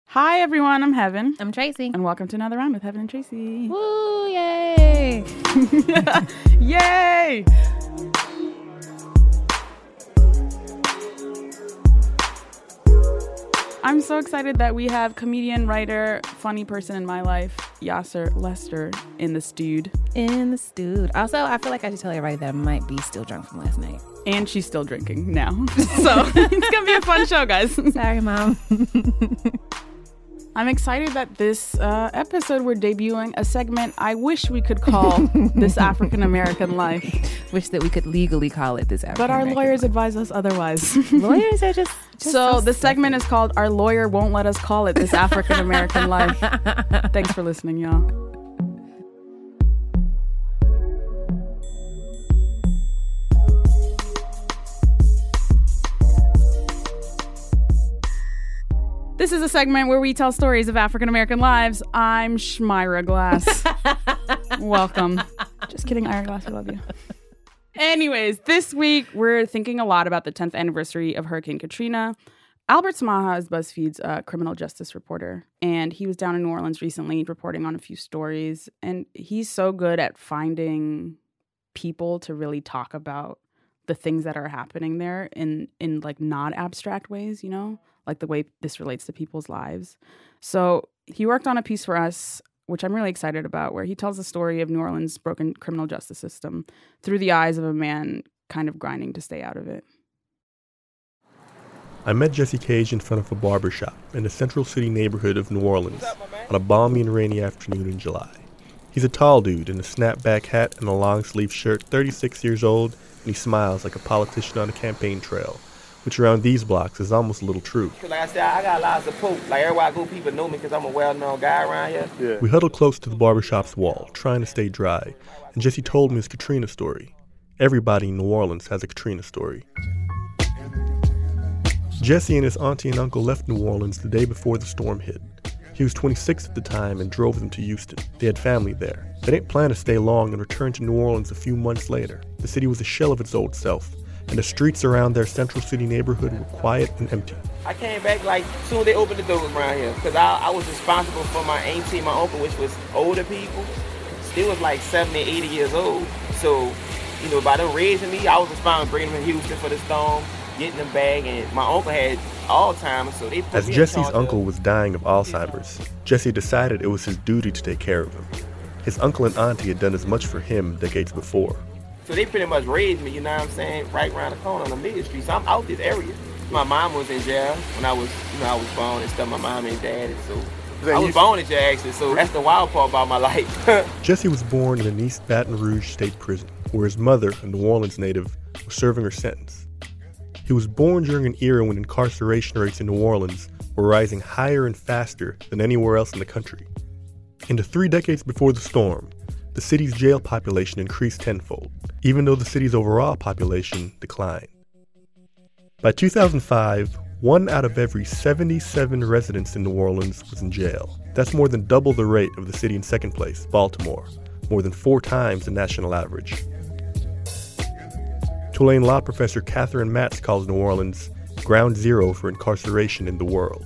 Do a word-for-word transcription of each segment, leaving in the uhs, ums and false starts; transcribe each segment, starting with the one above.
Hi, everyone. I'm Heaven. I'm Tracy. And welcome to another round with Heaven and Tracy. Woo, yay. Yay. I'm so excited that we have comedian, writer, funny person in my life, Yasser Lester, in the stewed. In the stewed. Also, I feel like I should tell everybody that I might be still drunk from last night. And she's still drinking now. So it's going to be a fun show, guys. Sorry, Mom. I'm excited that this uh, episode we're debuting a segment I wish we could call This African American Life. Wish that we could legally call it This African But our American lawyers Life. advise us otherwise. Lawyers are just... just so so the segment is called Our Lawyer Won't Let Us Call It This African American Life. Thanks for listening, y'all. This is a segment where we tell stories of African-American lives. I'm Shmira Glass. Welcome. Just kidding, Ira Glass, we love you. Anyways, this week we're thinking a lot about the tenth anniversary of Hurricane Katrina. Albert Samaha is BuzzFeed's uh, criminal justice reporter, and he was down in New Orleans recently reporting on a few stories, and he's so good at finding people to really talk about the things that are happening there in, in like not abstract ways, you know? Like the way this relates to people's lives. So he worked on a piece for us, which I'm really excited about, where he tells the story of New Orleans' broken criminal justice system through the eyes of a man kind of grinding to stay out of it. I met Jesse Cage in front of a barbershop in the Central City neighborhood of New Orleans on a balmy and rainy afternoon in July. He's a tall dude in a snapback hat and a long-sleeve shirt, thirty-six years old, and he smiles like a politician on a campaign trail, which around these blocks is almost a little true. Like I said, I got a lot of support. Like everywhere I go, people know me because I'm a well-known guy around here. Yeah. We huddled close to the barbershop's wall, trying to stay dry, and Jesse told me his Katrina story. Everybody in New Orleans has a Katrina story. Jesse and his auntie and uncle left New Orleans the day before the storm hit. He was twenty-six at the time and drove them to Houston. They had family there. They didn't plan to stay long and returned to New Orleans a few months later. The city was a shell of its old self, and the streets around their Central City neighborhood were quiet and empty. I came back like soon as they opened the doors around here because I, I was responsible for my auntie and my uncle, which was older people. Still was like seventy, eighty years old. So, you know, by them raising me, I was responsible for bringing them in Houston for the storm, getting them back, and my uncle had Alzheimer's, so they put As me in Jesse's charge uncle of- was dying of Alzheimer's, Jesse decided it was his duty to take care of him. His uncle and auntie had done as much for him decades before. So they pretty much raised me, you know what I'm saying, right around the corner on the Middle Street. So I'm out this area. My mom was in jail when I was, you know, I was born and stuff. My mom and dad, so I was born in jail actually. So that's the wild part about my life. Jesse was born in an East Baton Rouge state prison, where his mother, a New Orleans native, was serving her sentence. He was born during an era when incarceration rates in New Orleans were rising higher and faster than anywhere else in the country. In the three decades before the storm, the city's jail population increased tenfold, even though the city's overall population declined. By two thousand five, one out of every seventy-seven residents in New Orleans was in jail. That's more than double the rate of the city in second place, Baltimore, more than four times the national average. Tulane law professor Catherine Matz calls New Orleans ground zero for incarceration in the world.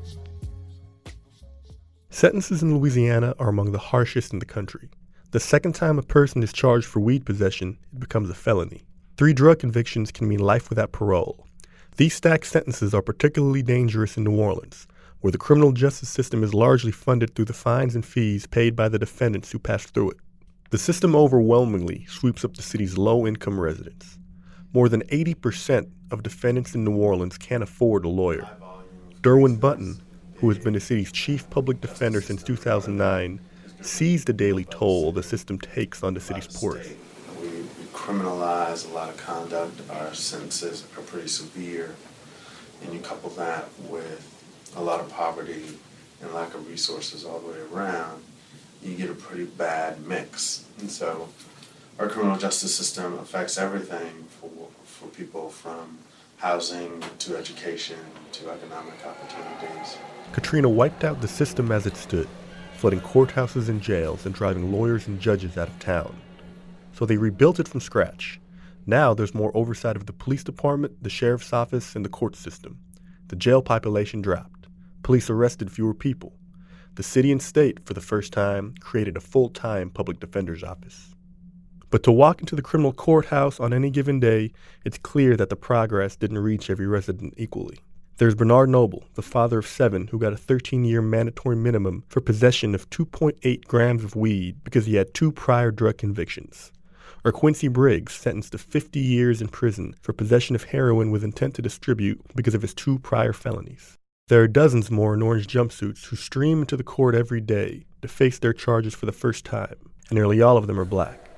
Sentences in Louisiana are among the harshest in the country. The second time a person is charged for weed possession, it becomes a felony. Three drug convictions can mean life without parole. These stacked sentences are particularly dangerous in New Orleans, where the criminal justice system is largely funded through the fines and fees paid by the defendants who pass through it. The system overwhelmingly sweeps up the city's low-income residents. More than eighty percent of defendants in New Orleans can't afford a lawyer. Derwin Button, who has been the city's chief public defender since two thousand nine, sees the daily toll the system takes on the city's poorest. We, we criminalize a lot of conduct. Our sentences are pretty severe. And you couple that with a lot of poverty and lack of resources all the way around, you get a pretty bad mix. And so our criminal justice system affects everything for, for people from housing to education to economic opportunities. Katrina wiped out the system as it stood, flooding courthouses and jails and driving lawyers and judges out of town. So they rebuilt it from scratch. Now there's more oversight of the police department, the sheriff's office, and the court system. The jail population dropped. Police arrested fewer people. The city and state, for the first time, created a full-time public defender's office. But to walk into the criminal courthouse on any given day, it's clear that the progress didn't reach every resident equally. There's Bernard Noble, the father of seven, who got a thirteen-year mandatory minimum for possession of two point eight grams of weed because he had two prior drug convictions. Or Quincy Briggs, sentenced to fifty years in prison for possession of heroin with intent to distribute because of his two prior felonies. There are dozens more in orange jumpsuits who stream into the court every day to face their charges for the first time, and nearly all of them are black.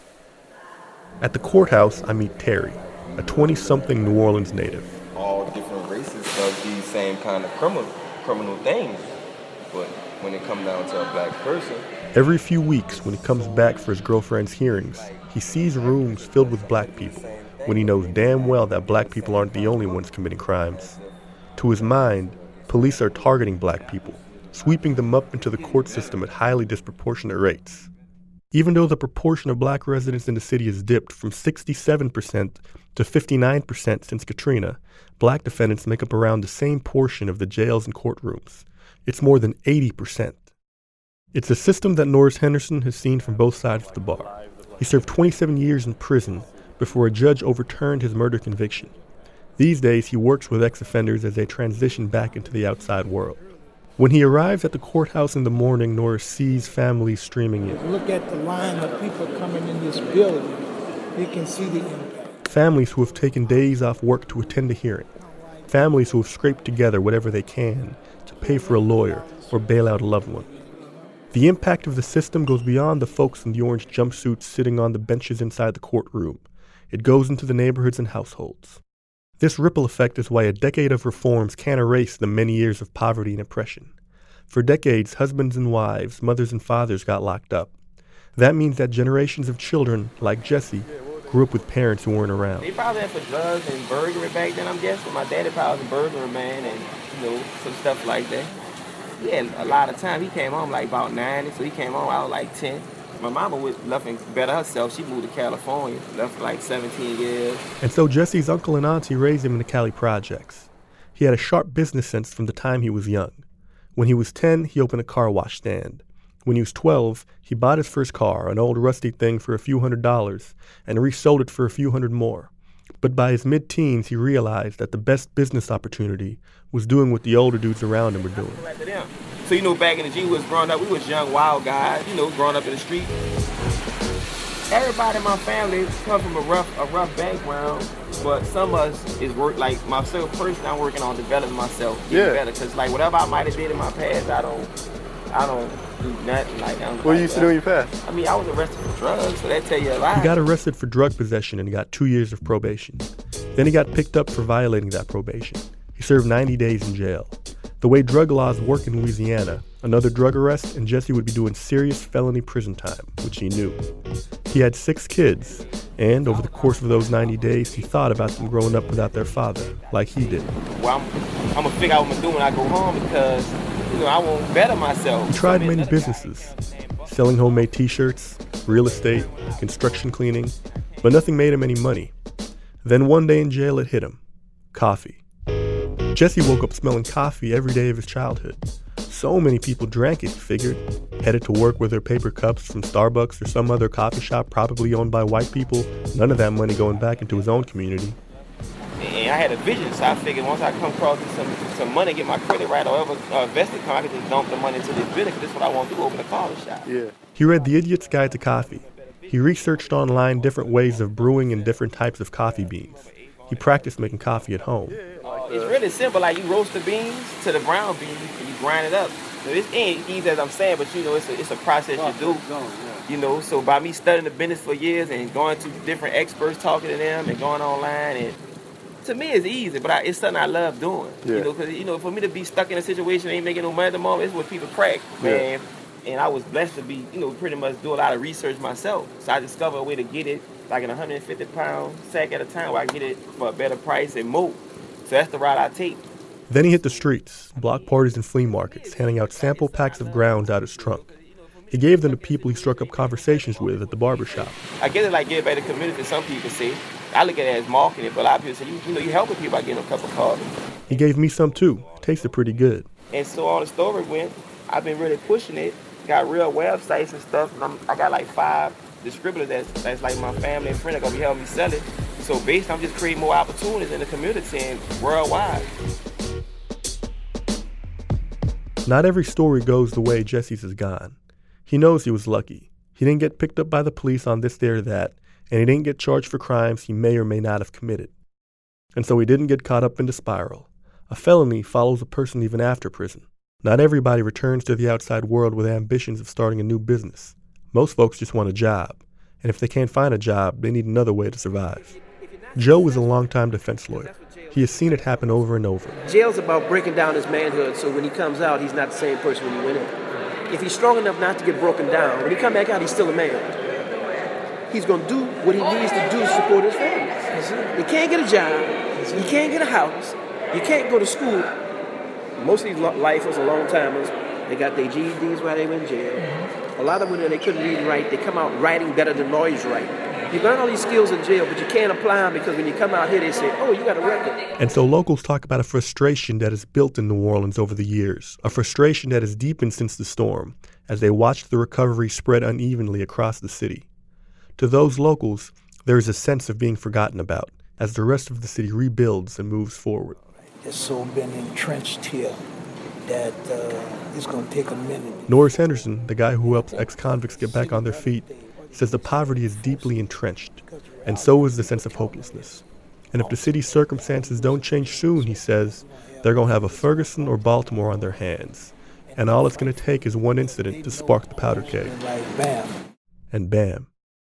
At the courthouse, I meet Terry, a twenty-something New Orleans native. All different races does these same kind of criminal criminal things, but when it comes down to a black person, every few weeks when he comes back for his girlfriend's hearings, he sees rooms filled with black people when he knows damn well that black people aren't the only ones committing crimes. To his mind, police are targeting black people, sweeping them up into the court system at highly disproportionate rates. Even though the proportion of black residents in the city has dipped from sixty-seven percent to fifty-nine percent since Katrina, black defendants make up around the same portion of the jails and courtrooms. It's more than eighty percent. It's a system that Norris Henderson has seen from both sides of the bar. He served twenty-seven years in prison before a judge overturned his murder conviction. These days, he works with ex-offenders as they transition back into the outside world. When he arrives at the courthouse in the morning, Norris sees families streaming in. Look at the line of people coming in this building. You can see the impact. Families who have taken days off work to attend a hearing. Families who have scraped together whatever they can to pay for a lawyer or bail out a loved one. The impact of the system goes beyond the folks in the orange jumpsuits sitting on the benches inside the courtroom. It goes into the neighborhoods and households. This ripple effect is why a decade of reforms can't erase the many years of poverty and oppression. For decades, husbands and wives, mothers and fathers got locked up. That means that generations of children, like Jesse, grew up with parents who weren't around. They probably had for drugs and burglary back then, I'm guessing. My daddy probably was a burglar man and, you know, some stuff like that. He had a lot of time. He came home like about ninety, so he came home, I was like ten. My mama was left and better herself. She moved to California, left for like seventeen years. And so Jesse's uncle and auntie raised him in the Cali projects. He had a sharp business sense from the time he was young. When he was ten, he opened a car wash stand. When he was twelve, he bought his first car, an old rusty thing, for a few hundred dollars, and resold it for a few hundred more. But by his mid-teens, he realized that the best business opportunity was doing what the older dudes around him were doing. So, you know, back in the G, we was growing up, we was young, wild guys, you know, growing up in the street. Everybody in my family come from a rough a rough background, but some of us is work, like myself personally, I'm working on developing myself, getting yeah. better, because like whatever I might have did in my past, I don't, I don't do nothing like that. What like you used to do in your past? I mean, I was arrested for drugs, so that tell you a lot. He got arrested for drug possession and got two years of probation. Then he got picked up for violating that probation. He served ninety days in jail. The way drug laws work in Louisiana, another drug arrest and Jesse would be doing serious felony prison time, which he knew. He had six kids, and over the course of those ninety days, he thought about them growing up without their father, like he did. Well, I'm, I'm gonna figure out what I'm gonna do when I go home because, you know, I want better myself. He tried many businesses, selling homemade t-shirts, real estate, construction cleaning, but nothing made him any money. Then one day in jail, it hit him. Coffee. Jesse woke up smelling coffee every day of his childhood. So many people drank it, he figured, headed to work with their paper cups from Starbucks or some other coffee shop probably owned by white people, none of that money going back into his own community. And I had a vision, so I figured once I come across some, some money, get my credit right, or ever uh, invest it, I could just dump the money into this business, because this is what I want to do, open a coffee shop. Yeah. He read The Idiot's Guide to Coffee. He researched online different ways of brewing and different types of coffee beans. He practiced making coffee at home. It's really simple. Like, you roast the beans to the brown beans and you grind it up. So it ain't easy as I'm saying, but you know, it's a, it's a process you do. You know, so by me studying the business for years and going to different experts, talking to them and going online, and to me it's easy, but I, it's something I love doing. Yeah. You know, because, you know, for me to be stuck in a situation that ain't making no money at the moment, it's what people crack, man. Yeah. And I was blessed to be, you know, pretty much do a lot of research myself. So I discovered a way to get it like in a one hundred fifty pound sack at a time where I can get it for a better price and more. So that's the route I take. Then he hit the streets, block parties and flea markets, handing out sample packs of grounds out his trunk. He gave them to people he struck up conversations with at the barbershop. I guess it's like give back to the community, some people say. I look at it as marketing, but a lot of people say, you, you know, you're helping people by getting a cup of coffee. He gave me some too. It tasted pretty good. And so all the story went, I've been really pushing it. Got real websites and stuff. And I'm, I got like five distributors that's, that's like my family and friends that gonna be helping me sell it. So basically, I'm just creating more opportunities in the community and worldwide. Not every story goes the way Jesse's has gone. He knows he was lucky. He didn't get picked up by the police on this, there, or that, and he didn't get charged for crimes he may or may not have committed. And so he didn't get caught up in the spiral. A felony follows a person even after prison. Not everybody returns to the outside world with ambitions of starting a new business. Most folks just want a job, and if they can't find a job, they need another way to survive. Joe was a longtime defense lawyer. He has seen it happen over and over. Jail's about breaking down his manhood, so when he comes out, he's not the same person when he went in. If he's strong enough not to get broken down, when he come back out, he's still a man. He's going to do what he needs to do to support his family. He can't get a job. He can't get a house. You can't go to school. Most of these lifers are long-timers. They got their G E Ds while they were in jail. Mm-hmm. A lot of them, when they couldn't read and write, they come out writing better than lawyers write. You learn all these skills in jail, but you can't apply them because when you come out here, they say, oh, you got a record. And so locals talk about a frustration that has built in New Orleans over the years, a frustration that has deepened since the storm, as they watched the recovery spread unevenly across the city. To those locals, there is a sense of being forgotten about as the rest of the city rebuilds and moves forward. It's so been entrenched here that uh, it's going to take a minute. Norris Henderson, the guy who helps ex-convicts get back on their feet, says the poverty is deeply entrenched, and so is the sense of hopelessness. And if the city's circumstances don't change soon, he says, they're going to have a Ferguson or Baltimore on their hands. And all it's going to take is one incident to spark the powder keg. And bam.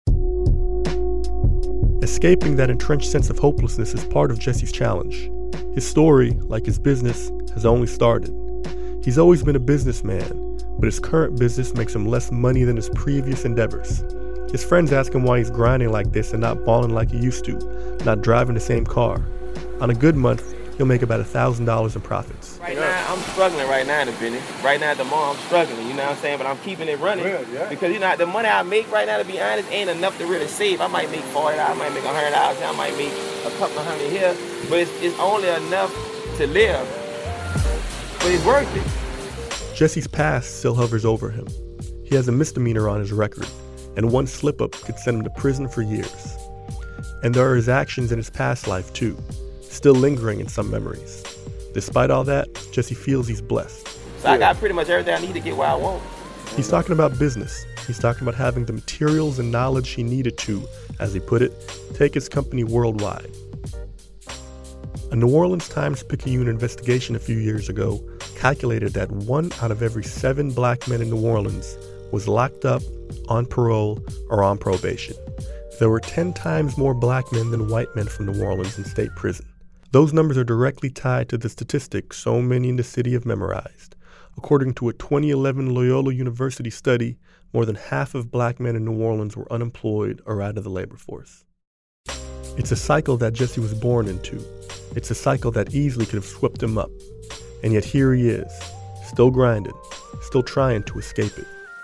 Escaping that entrenched sense of hopelessness is part of Jesse's challenge. His story, like his business, has only started. He's always been a businessman, but his current business makes him less money than his previous endeavors. His friends ask him why he's grinding like this and not balling like he used to, not driving the same car. On a good month, he'll make about one thousand dollars in profits. Right now, I'm struggling right now in the business. Right now at the mall, I'm struggling, you know what I'm saying? But I'm keeping it running. Yeah, yeah. Because, you know, the money I make right now, to be honest, ain't enough to really save. I might make forty dollars, I might make one hundred dollars, I might make a couple of hundred here. But it's, it's only enough to live. But it's worth it. Jesse's past still hovers over him. He has a misdemeanor on his record, and one slip-up could send him to prison for years. And there are his actions in his past life, too, still lingering in some memories. Despite all that, Jesse feels he's blessed. So I got pretty much everything I need to get where I want. He's talking about business. He's talking about having the materials and knowledge he needed to, as he put it, take his company worldwide. A New Orleans Times-Picayune investigation a few years ago calculated that one out of every seven black men in New Orleans was locked up, on parole, or on probation. There were ten times more black men than white men from New Orleans in state prison. Those numbers are directly tied to the statistic so many in the city have memorized. According to a twenty eleven Loyola University study, more than half of black men in New Orleans were unemployed or out of the labor force. It's a cycle that Jesse was born into. It's a cycle that easily could have swept him up. And yet here he is, still grinding, still trying to escape it.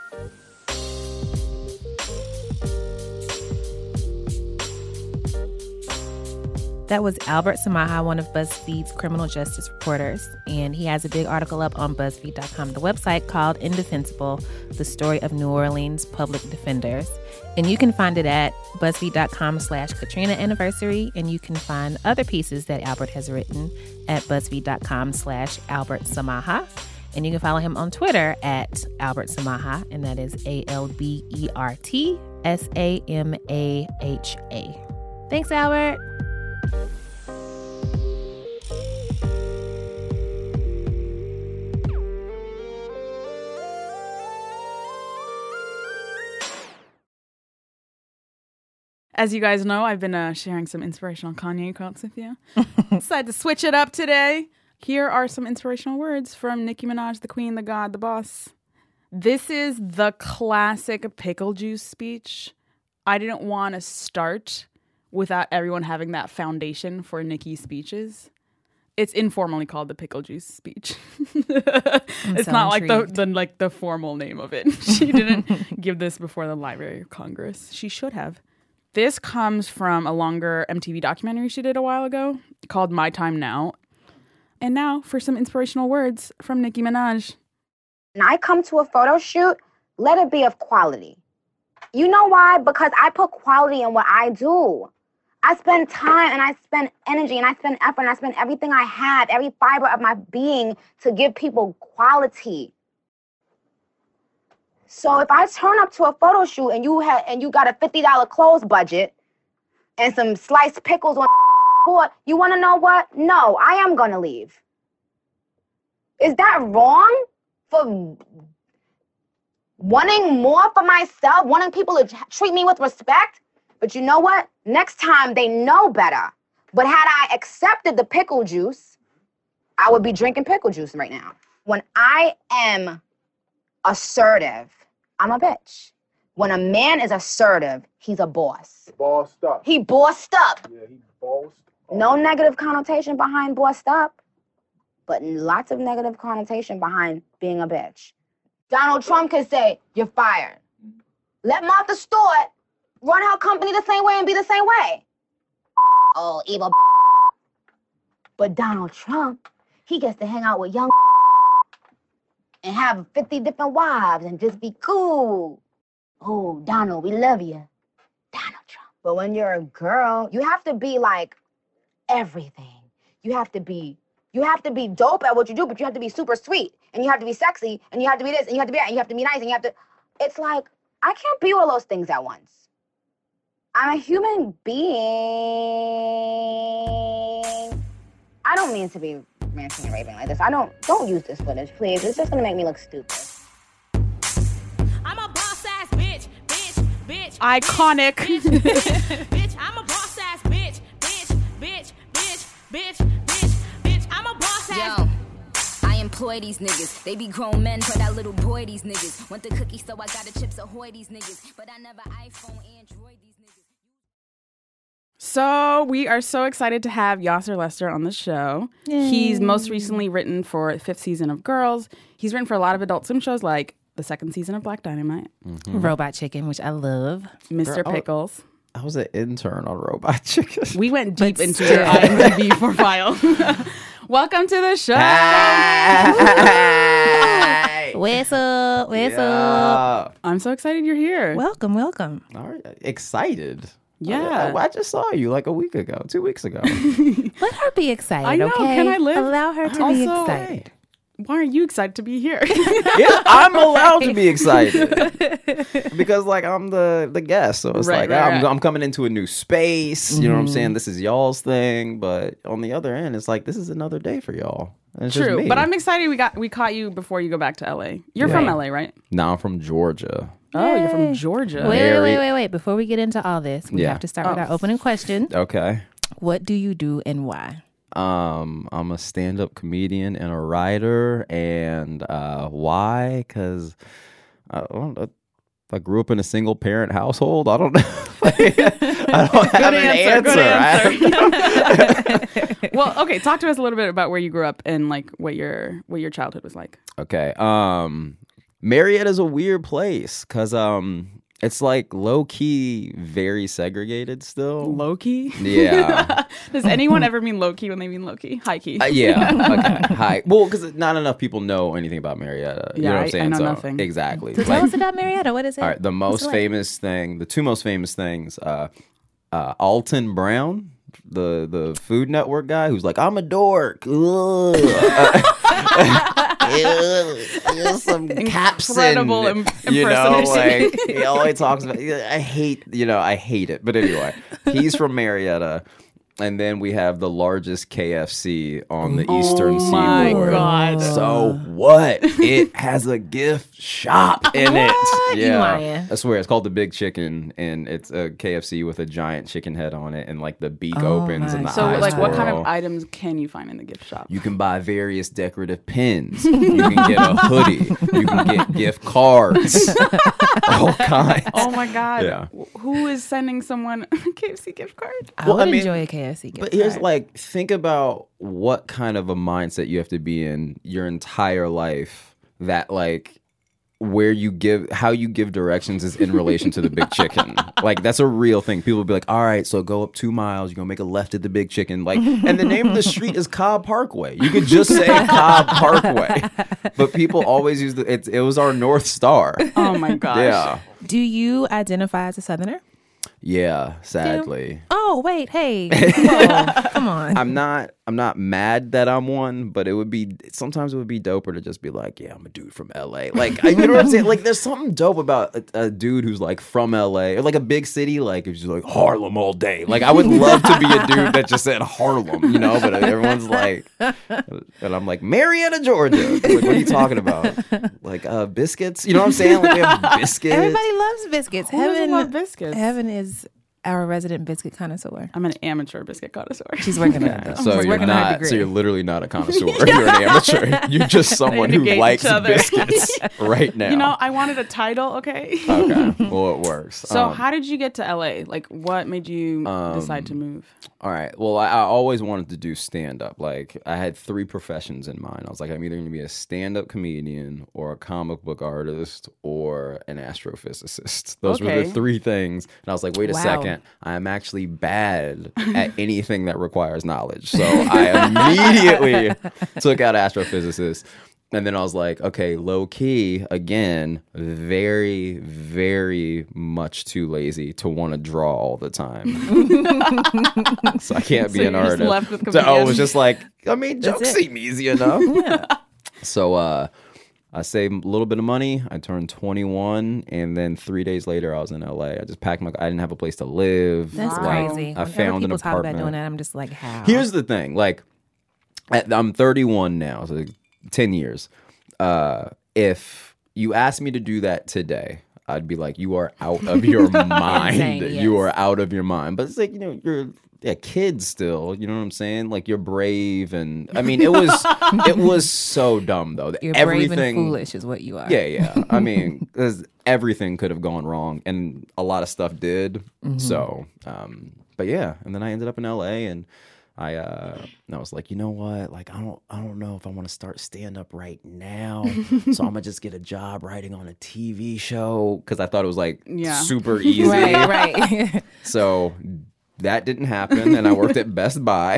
That was Albert Samaha, one of BuzzFeed's criminal justice reporters, and he has a big article up on BuzzFeed dot com, the website, called Indefensible, The Story of New Orleans Public Defenders. And you can find it at BuzzFeed dot com slash Katrina Anniversary, and you can find other pieces that Albert has written at BuzzFeed dot com slash Albert Samaha. And you can follow him on Twitter at Albert Samaha, and that is A L B E R T S A M A H A. Thanks, Albert. As you guys know, I've been uh, sharing some inspirational Kanye quotes with you. Decided to switch it up today. Here are some inspirational words from Nicki Minaj, the queen, the god, the boss. This is the classic pickle juice speech. I didn't want to start without everyone having that foundation for Nicki's speeches. It's informally called the pickle juice speech. It's so not intrigued. like the, the like the formal name of it. She didn't give this before the Library of Congress. She should have. This comes from a longer M T V documentary she did a while ago called My Time Now. And now for some inspirational words from Nicki Minaj. When I come to a photo shoot, let it be of quality. You know why? Because I put quality in what I do. I spend time and I spend energy and I spend effort and I spend everything I have, every fiber of my being to give people quality. So if I turn up to a photo shoot and you had and you got a fifty dollars clothes budget and some sliced pickles on board, you want to know what? No, I am going to leave. Is that wrong for wanting more for myself, wanting people to treat me with respect? But you know what? Next time they know better. But had I accepted the pickle juice, I would be drinking pickle juice right now. When I am assertive, I'm a bitch. When a man is assertive, he's a boss. Bossed up. He bossed up. Yeah, he bossed up. No negative connotation behind bossed up, but lots of negative connotation behind being a bitch. Donald Trump could say, you're fired. Let Martha Stewart run her company the same way and be the same way. Oh, evil. But Donald Trump, he gets to hang out with young and have fifty different wives and just be cool. Oh, Donald, we love you. Donald Trump. But when you're a girl, you have to be like everything. You have to be, you have to be dope at what you do, but you have to be super sweet. And you have to be sexy, and you have to be this, and you have to be that, and you have to be nice, and you have to, it's like, I can't be all those things at once. I'm a human being. I don't mean to be ranting and raving like this. I don't, don't use this footage, please. It's just gonna make me look stupid. I'm a boss ass bitch, bitch, bitch. Iconic. Bitch, bitch, bitch. I'm a boss ass bitch, bitch, bitch, bitch, bitch, bitch, bitch. I'm a boss ass. Yo. I employ these niggas. They be grown men, but that little boy these niggas. Want the cookie, so I got the Chips Ahoy these niggas. But I never iPhone, Android these niggas. So we are so excited to have Yasser Lester on the show. Yay. He's most recently written for the fifth season of Girls. He's written for a lot of Adult Swim shows like the second season of Black Dynamite. Mm-hmm. Robot Chicken, which I love. Mister Girl, Pickles. I was an intern on Robot Chicken. We went deep But into still. your IMDb profile. Welcome to the show. Hey. What's up? What's Yeah. up? I'm so excited you're here. Welcome, welcome. All right. Excited. Yeah. I, I just saw you like a week ago, two weeks ago. Let her be excited, I know. okay? Can I live? Allow her to be Also, excited. Why are you excited to be here? Yeah, I'm allowed to be excited because, like, I'm the the guest, so it's Right, like right, I'm, right. I'm coming into a new space. You know what I'm Mm-hmm. saying? This is y'all's thing, but on the other end, it's like this is another day for y'all. And it's just True, me. but I'm excited we got we caught you before you go back to L A. You're Yeah. from L A, right? Now I'm from Georgia. Oh, you're from Yay. Georgia. Wait, wait, Very- wait, wait, wait. Before we get into all this, we Yeah. have to start with Oh. our opening question. Okay. What do you do and why? Um, I'm a stand-up comedian and a writer, and uh, why? Because I don't know. I grew up in a single-parent household. I don't know. I don't have an answer, good answer. answer. Well, okay, talk to us a little bit about where you grew up and like what your what your childhood was like. Okay. Um, Marietta's a weird place because um, it's like low-key very segregated still. Low key? Yeah. Does anyone ever mean low key when they mean low key? High key. Uh, yeah. Okay. Hi. Well, because not enough people know anything about Marietta. You Yeah, know what I- I'm saying? I know so, nothing. Exactly. So Like- tell us about Marietta. What is it? All right, the What's most it like? famous thing, the two most famous things, uh, uh, Alton Brown, the the Food Network guy, who's like, I'm a dork. Ugh. Uh, some caption, Incredible im- you know, impersonation. like he always talks about. I hate, you know, I hate it. But anyway, he's from Marietta. And then we have the largest K F C on the Eastern Oh my Seaboard. God. So what? It has a gift shop in it. What? You Yeah, lying. I swear it's called the Big Chicken, and it's a K F C with a giant chicken head on it, and like the beak Oh opens my and the So, eyes like, what kind twirl. of items can you find in the gift shop? You can buy various decorative pins. You can get a hoodie. You can get gift cards. All kinds. Oh my God. Yeah. Wh- Who is sending someone a K F C gift card? I Well, would I mean, enjoy a K F C gift But here's card. like, think about what kind of a mindset you have to be in your entire life that like where you give how you give directions is in relation to the Big Chicken. Like that's a real thing. People will be like, all right, so go up two miles, you're gonna make a left at the Big Chicken. Like, and the name of the street is Cobb Parkway. You could just say Cobb Parkway. But people always use the it, it was our North Star. Oh my gosh. Yeah. Do you identify as a Southerner? Yeah, sadly. Oh, wait, hey. Come on. Come on. I'm not I'm not mad that I'm one, but it would be sometimes it would be doper to just be like, yeah, I'm a dude from L A. Like, I, you know what I'm saying? Like, there's something dope about a, a dude who's like from L A or like a big city. Like, if you're like Harlem all day. Like, I would love to be a dude that just said Harlem, you know. But everyone's like, and I'm like Marietta, Georgia. Like, what are you talking about? Like, uh, biscuits? You know what I'm saying? Like, we have biscuits. Everybody loves biscuits. Who doesn't Heaven love biscuits? Heaven is our resident biscuit connoisseur. I'm an amateur biscuit connoisseur. She's working on it. Though. So She's you're working on her not. degree. So you're literally not a connoisseur. You're an amateur. You're just someone who Negate likes each other. biscuits right now. You know, I wanted a title, okay? Okay. Well, it works. So Um, how did you get to L A? Like, what made you Um, decide to move? All right. Well, I, I always wanted to do stand up. Like, I had three professions in mind. I was like, I'm either going to be a stand up comedian or a comic book artist or an astrophysicist. Those were Okay. the three things. And I was like, wait a Wow. second. I'm actually bad at anything that requires knowledge. So I immediately took out astrophysicist. And then I was like, okay, low key, again, very, very much too lazy to want to draw all the time. So I can't be So an you're just artist. left with So I comedians. was just like, I mean, That's jokes it. seem easy enough. Yeah. So uh, I saved a little bit of money. I turned twenty-one, and then three days later, I was in L A. I just packed my. I didn't have a place to live. That's Like, crazy. I Whenever found an people talk apartment. about doing that, I'm just like, how? Here's the thing, like, at, I'm thirty-one now, so ten years. Uh, if you asked me to do that today, I'd be like, you are out of your mind. Insane, You yes. are out of your mind. But it's like, you know, you're a kid still. You know what I'm saying? Like, you're brave, and I mean, it was it was so dumb though. You're everything, brave and foolish is what you are. Yeah, yeah. I mean, 'cause everything could have gone wrong, and a lot of stuff did. Mm-hmm. So, um, but yeah, and then I ended up in L A, and I, uh, and I was like, you know what? Like, I don't, I don't know if I want to start stand up right now. So I'm gonna just get a job writing on a T V show because I thought it was like Yeah. super easy. Right, right. So that didn't happen, and I worked at Best Buy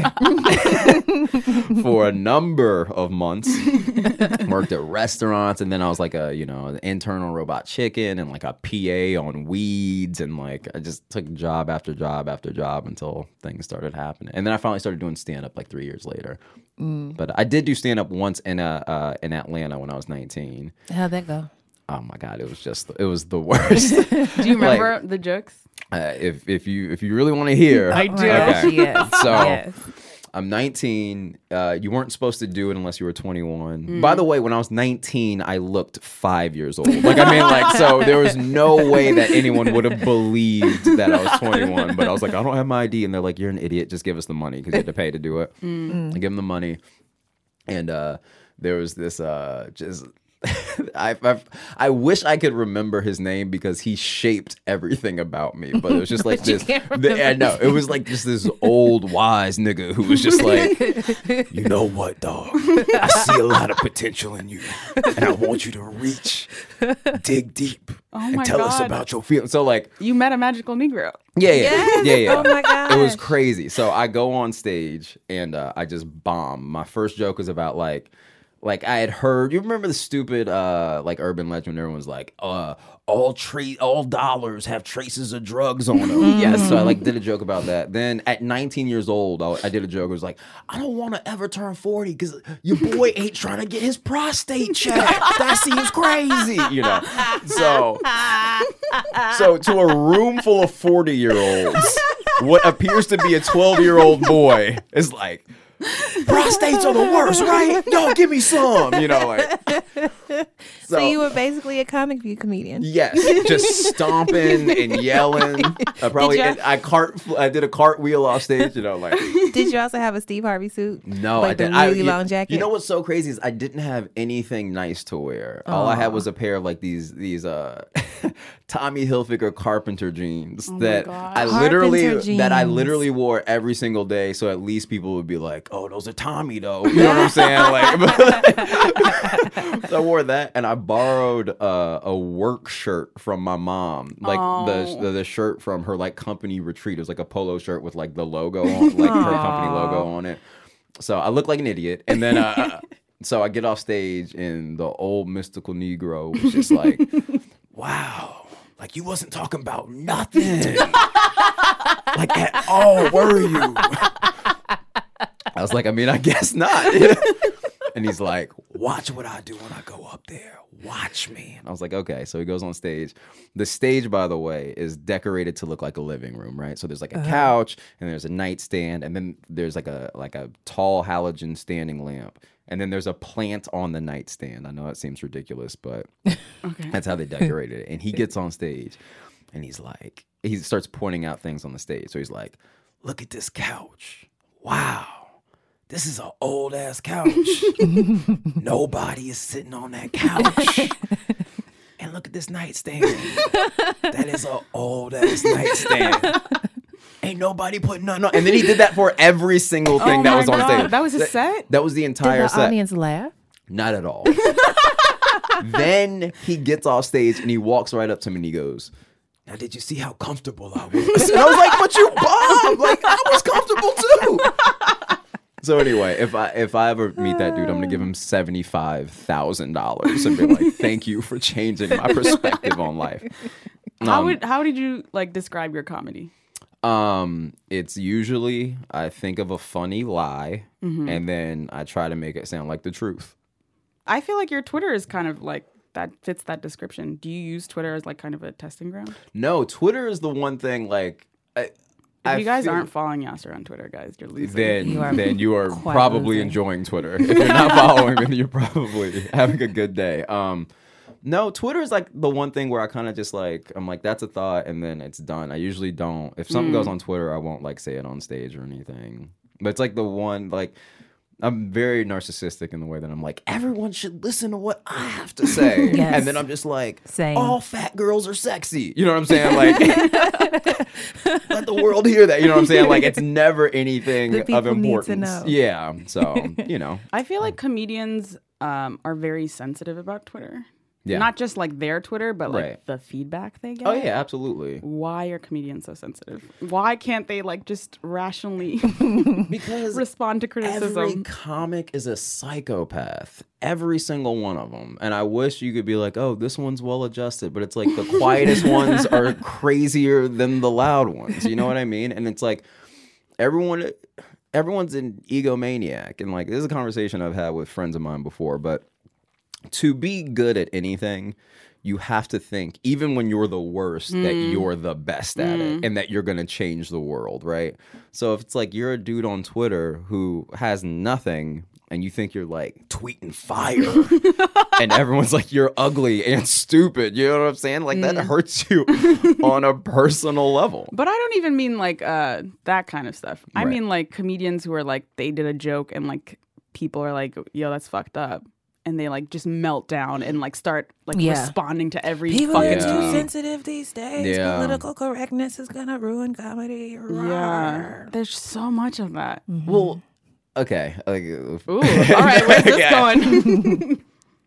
for a number of months. Worked at restaurants, and then I was like a, you know, an intern on Robot Chicken and like a P A on Weeds, and like I just took job after job after job until things started happening. And then I finally started doing stand up like three years later. Mm. But I did do stand up once in uh, uh in Atlanta when I was nineteen. How'd that go? Oh my god, it was just it was the worst. Do you remember the jokes? Uh, if if you if you really want to hear, I do. Right. Yes. So Yes. I'm nineteen. Uh, you weren't supposed to do it unless you were twenty-one. Mm. By the way, when I was nineteen, I looked five years old. Like, I mean, like, so there was no way that anyone would have believed that I was twenty-one. But I was like, I don't have my I D, and they're like, you're an idiot. Just give us the money because you had to pay to do it. Mm. I give them the money, and uh, there was this uh, just. I, I I wish I could remember his name because he shaped everything about me. But it was just like But you this. can't The, remember I know it was like just this old wise nigga who was just like, you know what, dog? I see a lot of potential in you, and I want you to reach, dig deep, Oh and my tell us God. about your feelings. So like, You met a magical Negro. yeah, yeah, Yes. yeah, yeah. Oh my gosh. It was crazy. So I go on stage and uh, I just bomb. My first joke was about like, like I had heard. You remember the stupid uh, like urban legend? Everyone was like, uh, all tra- all dollars have traces of drugs on them. Yes. So I like did a joke about that. Then at nineteen years old, I, I did a joke. It was like, I don't want to ever turn forty because your boy ain't trying to get his prostate checked. That seems crazy, you know. So, so to a room full of forty year olds, what appears to be a twelve year old boy is like, prostates are the worst, right? Yo, give me some, you know, like. So, you were basically a comic view comedian. Yes, just stomping and yelling. I probably Did and I cart I did a cartwheel off stage, you know, like. Did you also have a Steve Harvey suit? No, like I didn't. the really I, you, long jacket. You know what's so crazy is I didn't have anything nice to wear. All I had was a pair of like these these uh Tommy Hilfiger carpenter jeans Oh my that gosh. I literally Carpenter that I jeans. literally wore every single day. So at least people would be like, like, oh, those are Tommy though. You know what I'm saying? Like, so I wore that, and I borrowed uh, a work shirt from my mom, like Oh. the, the the shirt from her like company retreat. It was like a polo shirt with like the logo on, like her company logo on it. So I look like an idiot, and then uh, so I get off stage, and the old mystical Negro was just like, wow, like you wasn't talking about nothing. Like at all, were you? I was like, I mean, I guess not. And he's like, watch what I do when I go up there. Watch me. And I was like, okay. So he goes on stage. The stage, by the way, is decorated to look like a living room, right? So there's like a Uh-huh. couch, and there's a nightstand, and then there's like a like a tall halogen standing lamp. And then there's a plant on the nightstand. I know it seems ridiculous, but Okay. that's how they decorated it. And he gets on stage, and he's like, he starts pointing out things on the stage. So he's like, look at this couch. Wow. This is an old ass couch. Nobody is sitting on that couch. And look at this nightstand. That is an old ass nightstand. Ain't nobody putting nothing on. And then he did that for every single thing Oh that my was on God. stage. That was a That- set? That was the Did entire the set. audience laugh? Not at all. Then he gets off stage and he walks right up to me and he goes, now did you see how comfortable I was? And I was like, but you bombed. Like, I was comfortable too. So anyway, if I if I ever meet that dude, I'm gonna give him seventy-five thousand dollars and be like, thank you for changing my perspective on life. How Um, would how did you like describe your comedy? Um, it's usually I think of a funny lie Mhm. and then I try to make it sound like the truth. I feel like your Twitter is kind of like that fits that description. Do you use Twitter as like kind of a testing ground? No, Twitter is the one thing like I, If I you guys feel- aren't following Yasser on Twitter, guys, you're losing. then You are then you are quite probably losing. enjoying Twitter. If you're not following, then you're probably having a good day. Um, no, Twitter is like the one thing where I kind of just like I'm like that's a thought and then it's done. I usually don't. If something Mm. goes on Twitter, I won't like say it on stage or anything. But it's like the one like I'm very narcissistic in the way that I'm like everyone should listen to what I have to say, Yes. and then I'm just like Same. all fat girls are sexy. You know what I'm saying? Like let the world hear that. You know what I'm saying? Like it's never anything The of people need to importance. know. Yeah. So you know. I feel like comedians um, are very sensitive about Twitter. Yeah. Not just like their Twitter, but like Right. the feedback they get. Oh yeah, absolutely. Why are comedians so sensitive? Why can't they like just rationally because respond to criticism? Every comic is a psychopath. Every single one of them. And I wish you could be like, oh, this one's well adjusted, but it's like the quietest ones are crazier than the loud ones. You know what I mean? And it's like everyone everyone's an egomaniac. And like this is a conversation I've had with friends of mine before, but to be good at anything, you have to think, even when you're the worst, that Mm. you're the best at Mm. it and that you're going to change the world, right? So if it's like you're a dude on Twitter who has nothing and you think you're like tweeting fire and everyone's like, you're ugly and stupid, you know what I'm saying? Like that Mm. hurts you on a personal level. But I don't even mean like uh, that kind of stuff. I Right. mean like comedians who are like, they did a joke and like people are like, yo, that's fucked up. And they like just melt down and like start like Yeah. responding to every People fucking are too Yeah. sensitive these days. Yeah. Political correctness is gonna ruin comedy. Yeah, Rawr. there's so much of that. Well, okay. Like, Ooh, all right, where's this going?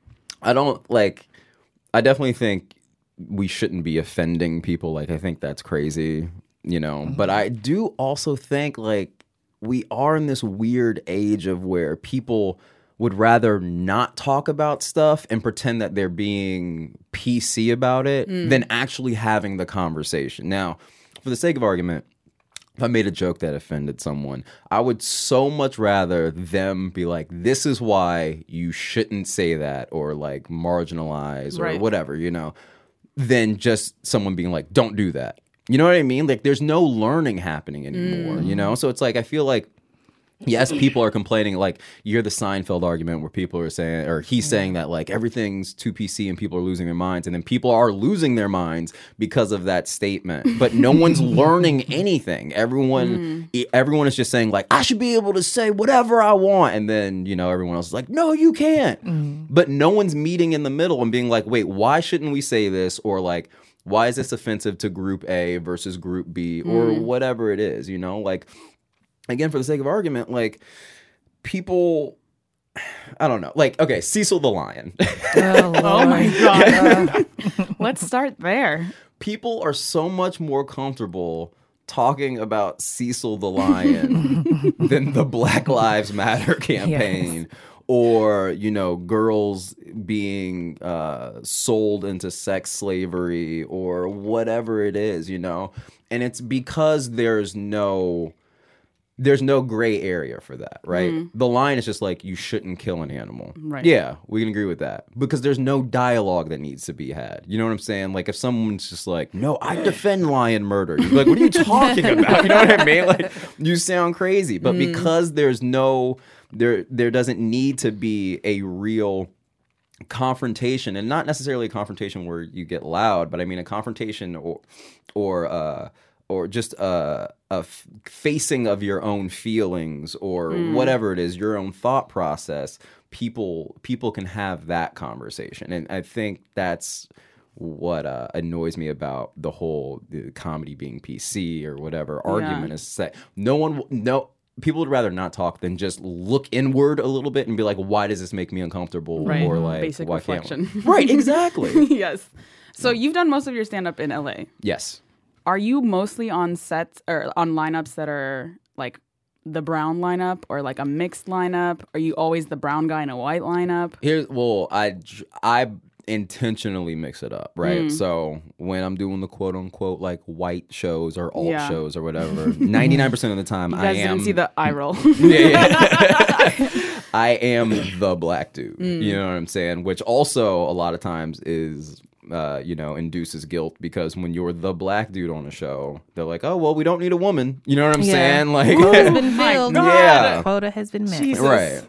I don't like. I definitely think we shouldn't be offending people. Like, I think that's crazy, you know. But I do also think like we are in this weird age of where people would rather not talk about stuff and pretend that they're being P C about it Mm. than actually having the conversation. Now, for the sake of argument, if I made a joke that offended someone, I would so much rather them be like, this is why you shouldn't say that or like marginalize or Right. whatever, you know, than just someone being like, don't do that. You know what I mean? Like there's no learning happening anymore, you know? So it's like, I feel like, yes, people are complaining. Like you hear the Seinfeld argument where people are saying, or he's saying that like everything's too P C and people are losing their minds, and then people are losing their minds because of that statement. But no one's learning anything. Everyone, e- everyone is just saying like, I should be able to say whatever I want, and then you know everyone else is like, no, you can't. But no one's meeting in the middle and being like, wait, why shouldn't we say this? Or like, why is this offensive to Group A versus Group B, or Mm. whatever it is? You know, like. Again, for the sake of argument, like people, I don't know. Like, okay, Cecil the Lion. Oh, Oh my god. Let's start there. People are so much more comfortable talking about Cecil the Lion than the Black Lives Matter campaign. Yes. Or, you know, girls being uh, sold into sex slavery or whatever it is, you know. And it's because there's no there's no gray area for that, right? Mm. The line is just like, you shouldn't kill an animal. Right. Yeah, we can agree with that. Because there's no dialogue that needs to be had. You know what I'm saying? Like, if someone's just like, no, I defend lion murder. You're like, what are you talking about? You know what I mean? Like, you sound crazy. But mm. because there's no... There, there doesn't need to be a real confrontation, and not necessarily a confrontation where you get loud, but I mean a confrontation or, or, uh, or just a, a f- facing of your own feelings or mm. whatever it is, your own thought process. People, people can have that conversation, and I think that's what uh, annoys me about the whole the comedy being P C or whatever argument yeah. is that no one, no. People would rather not talk than just look inward a little bit and be like, why does this make me uncomfortable? Right. Or like, basic why reflection. Can't we? Right, exactly. Yes. So you've done most of your stand-up in L A. Yes. Are you mostly on sets or on lineups that are like the brown lineup or like a mixed lineup? Are you always the brown guy in a white lineup? Here's, well, I, I intentionally mix it up, right? Mm. So when I'm doing the quote unquote like white shows or alt yeah. shows or whatever, ninety-nine percent of the time you guys I am. Didn't see the eye roll. yeah, yeah. I am the black dude. Mm. You know what I'm saying? Which also a lot of times is. Uh, you know, induces guilt because when you're the black dude on a show, they're like, "Oh, well, we don't need a woman." You know what I'm yeah. saying? Like, quota has been filled. Yeah, quota has been met. Jesus. Right.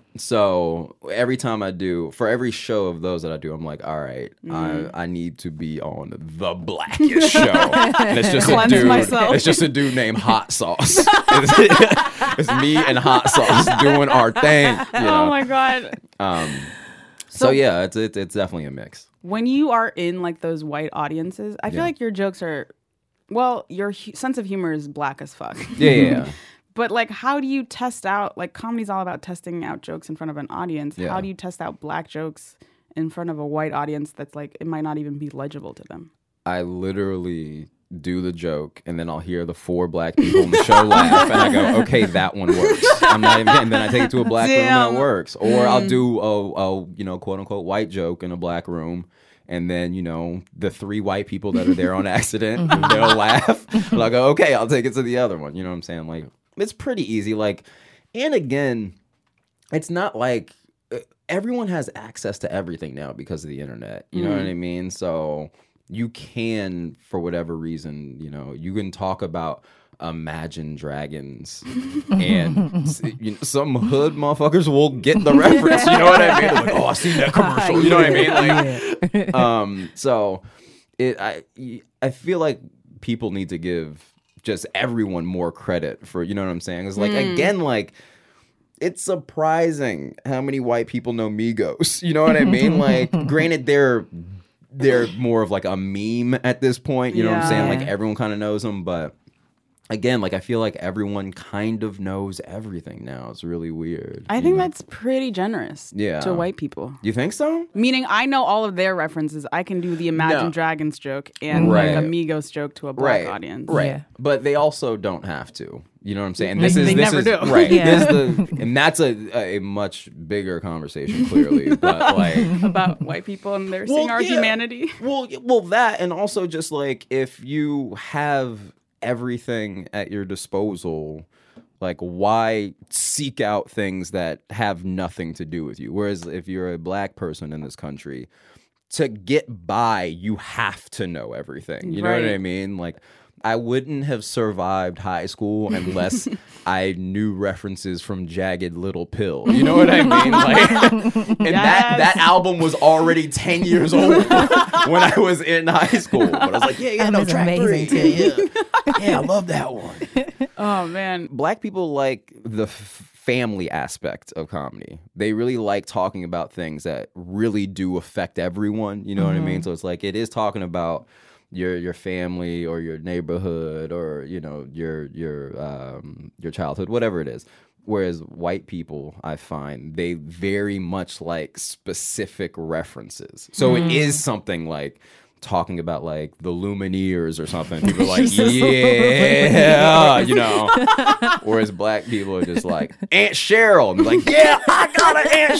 So every time I do, for every show of those that I do, I'm like, "All right, mm. I I need to be on the blackest show." And it's just a dude. Myself. It's just a dude named Hot Sauce. it's, it's me and Hot Sauce doing our thing. You know? Oh my god. Um. So, so yeah, it's, it's it's definitely a mix. When you are in like those white audiences, I feel yeah. like your jokes are, well, your hu- sense of humor is black as fuck. Yeah, yeah, yeah. But like, how do you test out, like comedy's all about testing out jokes in front of an audience. Yeah. How do you test out black jokes in front of a white audience that's like, it might not even be legible to them? I literally do the joke and then I'll hear the four black people in the show laugh and I go, okay, that one works. I'm not even kidding. And then I take it to a black Damn. room and it works. Or mm. I'll do a, a, you know, quote unquote white joke in a black room. And then, you know, the three white people that are there on accident, they'll laugh. And I'll go, okay, I'll take it to the other one. You know what I'm saying? Like, it's pretty easy. Like, and again, it's not like everyone has access to everything now because of the internet. You know mm. what I mean? So you can, for whatever reason, you know, you can talk about Imagine Dragons and you know, some hood motherfuckers will get the reference. You know what I mean? Like, oh, I seen that commercial. You know what I mean? Like, um, so it, I, I feel like people need to give just everyone more credit for, you know what I'm saying? It's like, mm. again, like, it's surprising how many white people know Migos. You know what I mean? Like, granted, they're they're more of like a meme at this point. You know yeah. what I'm saying? Like, everyone kind of knows them, but again, like, I feel like everyone kind of knows everything now. It's really weird. I think know? that's pretty generous yeah. to white people. You think so? Meaning, I know all of their references. I can do the Imagine no. Dragons joke and right. like a Migos joke to a black right. audience. Right. Yeah. But they also don't have to. You know what I'm saying? This they is they this never is do. right. Yeah. This is the, and that's a a much bigger conversation, clearly. But like about white people and their well, seeing our yeah. humanity. Well, well, that and also just like if you have everything at your disposal, like why seek out things that have nothing to do with you? Whereas if you're a black person in this country, to get by, you have to know everything. You right. know what I mean? Like, I wouldn't have survived high school unless I knew references from Jagged Little Pill. You know what I mean? Like, and yes. that, that album was already ten years old when I was in high school. But I was like, yeah, yeah, no, track three. Yeah, yeah. yeah, I love that one. Oh, man. Black people like the f- family aspect of comedy. They really like talking about things that really do affect everyone. You know mm-hmm. what I mean? So it's like, it is talking about your your family or your neighborhood or, you know, your your um your childhood, whatever it is. whereas white people, I find, they very much like specific references. So Mm. it is something like talking about like the Lumineers or something. People are like, yeah, you know. Whereas black people are just like, Aunt Cheryl. And they're like, yeah, I got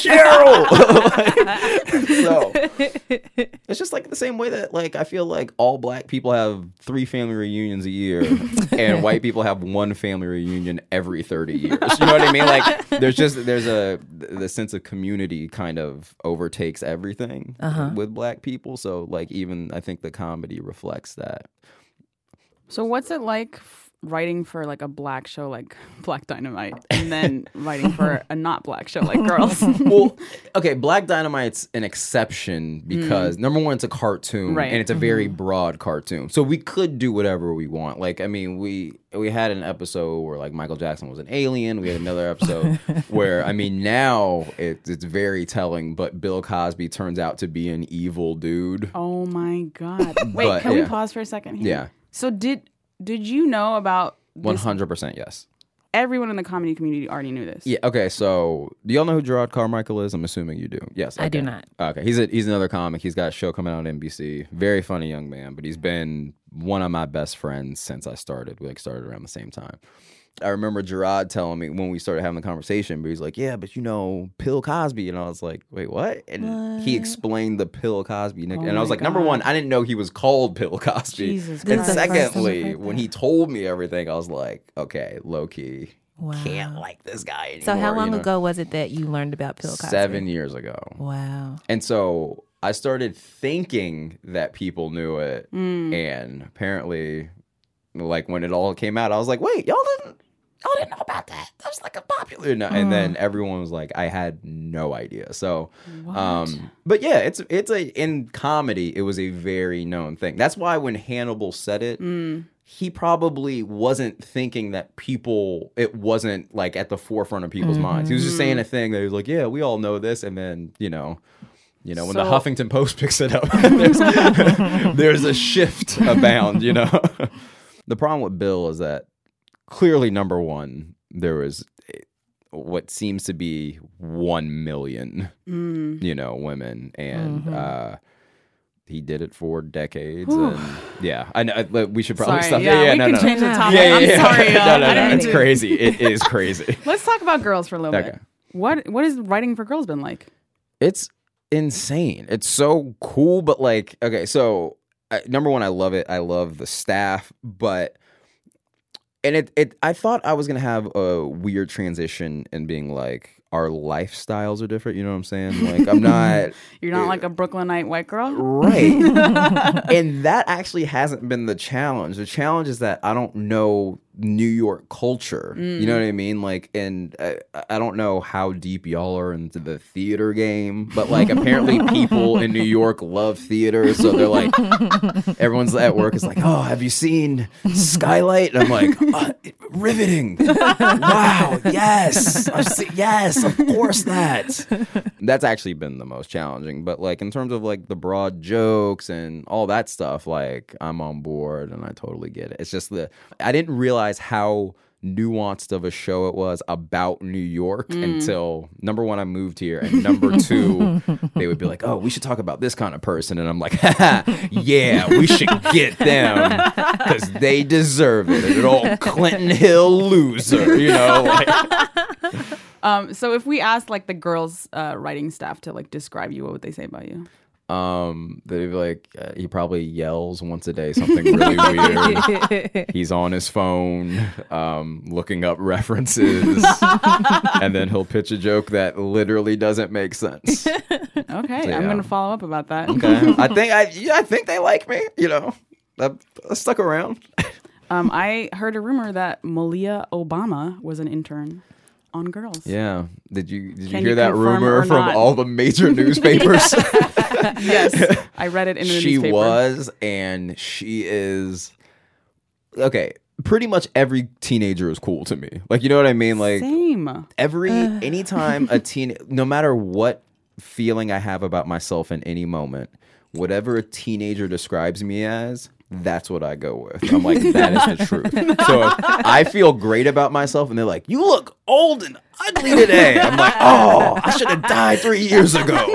an Aunt Cheryl. So it's just like the same way that like I feel like all black people have three family reunions a year and white people have one family reunion every thirty years. You know what I mean? Like there's just, there's a, the sense of community kind of overtakes everything Uh-huh. with black people. So like even I think the comedy reflects that. So what's it like f- writing for like a black show like Black Dynamite and then writing for a not black show like Girls? Well, okay, Black Dynamite's an exception because Mm. number one, it's a cartoon, Right. and it's a very broad cartoon. So we could do whatever we want. Like, I mean, we we had an episode where like Michael Jackson was an alien. We had another episode where, I mean, now it, it's very telling, but Bill Cosby turns out to be an evil dude. Oh my God. Wait, But, can we yeah. pause for a second here? Yeah. So did did you know about One this? hundred percent yes. Everyone in the comedy community already knew this. Yeah. Okay. So, do y'all know who Gerard Carmichael is? I'm assuming you do. Yes. I do okay. not. Okay. He's a, he's another comic. He's got a show coming out on N B C. Very funny young man, but he's been one of my best friends since I started. We like started around the same time. I remember Gerard telling me when we started having the conversation, but he's like, "Yeah, but you know, Bill Cosby," and I was like, "Wait, what?" And he explained the Bill Cosby nick, Oh and I was my like, "Number God. one, I didn't know he was called Bill Cosby, Jesus and Christ. secondly, when he told me everything, I was like, okay, low key." Wow. Can't like this guy anymore. So how long you know? ago was it that you learned about Bill Cosby? Seven years ago. Wow. And so I started thinking that people knew it, Mm. and apparently, like when it all came out, I was like, "Wait, y'all didn't, y'all didn't know about that? That was like a popular." No. And then everyone was like, "I had no idea." So, um, but yeah, it's it's a in comedy, it was a very known thing. That's why when Hannibal said it. Mm. He probably wasn't thinking that people, it wasn't like at the forefront of people's minds. He was just saying a thing that he was like, yeah, we all know this. And then, you know, you know, when the So- Huffington Post picks it up, there's, there's a shift abound, you know. The problem with Bill is that clearly, number one, there was what seems to be one million, Mm. you know, women. And, Mhm. uh, he did it for decades, and yeah, I know I- we should probably Sorry, stop. yeah, yeah, we no, can no. change the topic. Yeah, yeah, I'm yeah. sorry, uh, no, I no, no, didn't it's do- crazy. It is crazy. Let's talk about Girls for a little Okay. bit. What what is writing for Girls been like? It's insane. It's so cool, but like, okay, so uh, number one, I love it. I love the staff, but and it it I thought I was gonna have a weird transition and being like, our lifestyles are different. You know what I'm saying? Like, I'm not. You're not like a Brooklynite white girl? Right. And that actually hasn't been the challenge. The challenge is that I don't know New York culture. You know what I mean? Like, and I, I don't know how deep y'all are into the theater game, but like apparently people in New York love theater. So they're like, everyone's at work is like, oh, have you seen Skylight? And I'm like, uh, riveting. Wow. Yes. I've seen, yes, of course that. That's actually been the most challenging. But like in terms of like the broad jokes and all that stuff, like I'm on board and I totally get it. It's just the, I didn't realize how nuanced of a show it was about New York Mm. until number one, I moved here, and number two, they would be like, oh, we should talk about this kind of person. And I'm like, haha, yeah, we should get them because they deserve it. An old Clinton Hill loser, you know? Like, Um, so if we asked like the Girls uh, writing staff to like describe you, what would they say about you? Um, they'd be like, uh, he probably yells once a day something really weird. He's on his phone, um, looking up references, and then he'll pitch a joke that literally doesn't make sense. Okay, So, I'm yeah. gonna follow up about that. Okay, I think I, yeah, I think they like me. You know, I, I stuck around. Um, I heard a rumor that Malia Obama was an intern on Girls. Yeah, did you did you Can hear you that confirm rumor or from not? all the major newspapers? Yes, I read it in the she newspaper. was, and she is okay. Pretty much every teenager is cool to me. Like, you know what I mean? Like Same. every anytime a teen, no matter what feeling I have about myself in any moment, whatever a teenager describes me as, that's what I go with. And I'm like, that is the truth. So if I feel great about myself and they're like, you look old and ugly today. I'm like, oh, I should have died three years ago.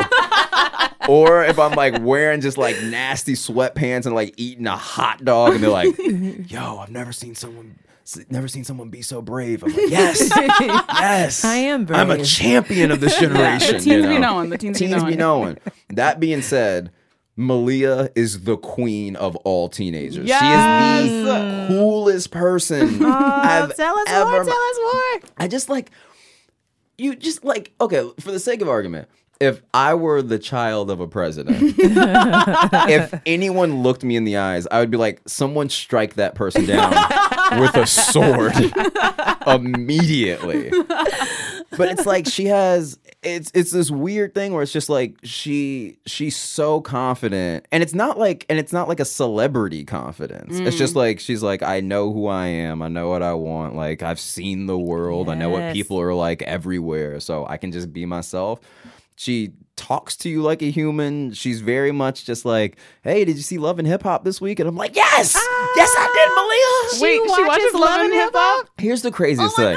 Or if I'm like wearing just like nasty sweatpants and like eating a hot dog and they're like, yo, I've never seen someone never seen someone be so brave. I'm like, yes, yes. I am brave. I'm a champion of this generation. The teens you know? be knowing. The teens, teens be knowing. be knowing. That being said, Malia is the queen of all teenagers. Yes! She is the coolest person Oh, I've tell us ever more. Tell us more. I just like you. Just like okay, for the sake of argument, if I were the child of a president, if anyone looked me in the eyes, I would be like, someone strike that person down with a sword immediately. But it's like she has it's it's this weird thing where it's just like she she's so confident, and it's not like and it's not like a celebrity confidence. Mm. It's just like she's like, I know who I am, I know what I want, like I've seen the world, yes. I know what people are like everywhere, so I can just be myself. She talks to you like a human. She's very much just like, hey, did you see Love and Hip Hop this week? And I'm like, yes, ah, yes, I did, Malia. Wait, she, she watches Love and Hip Hop? Here's the craziest oh thing.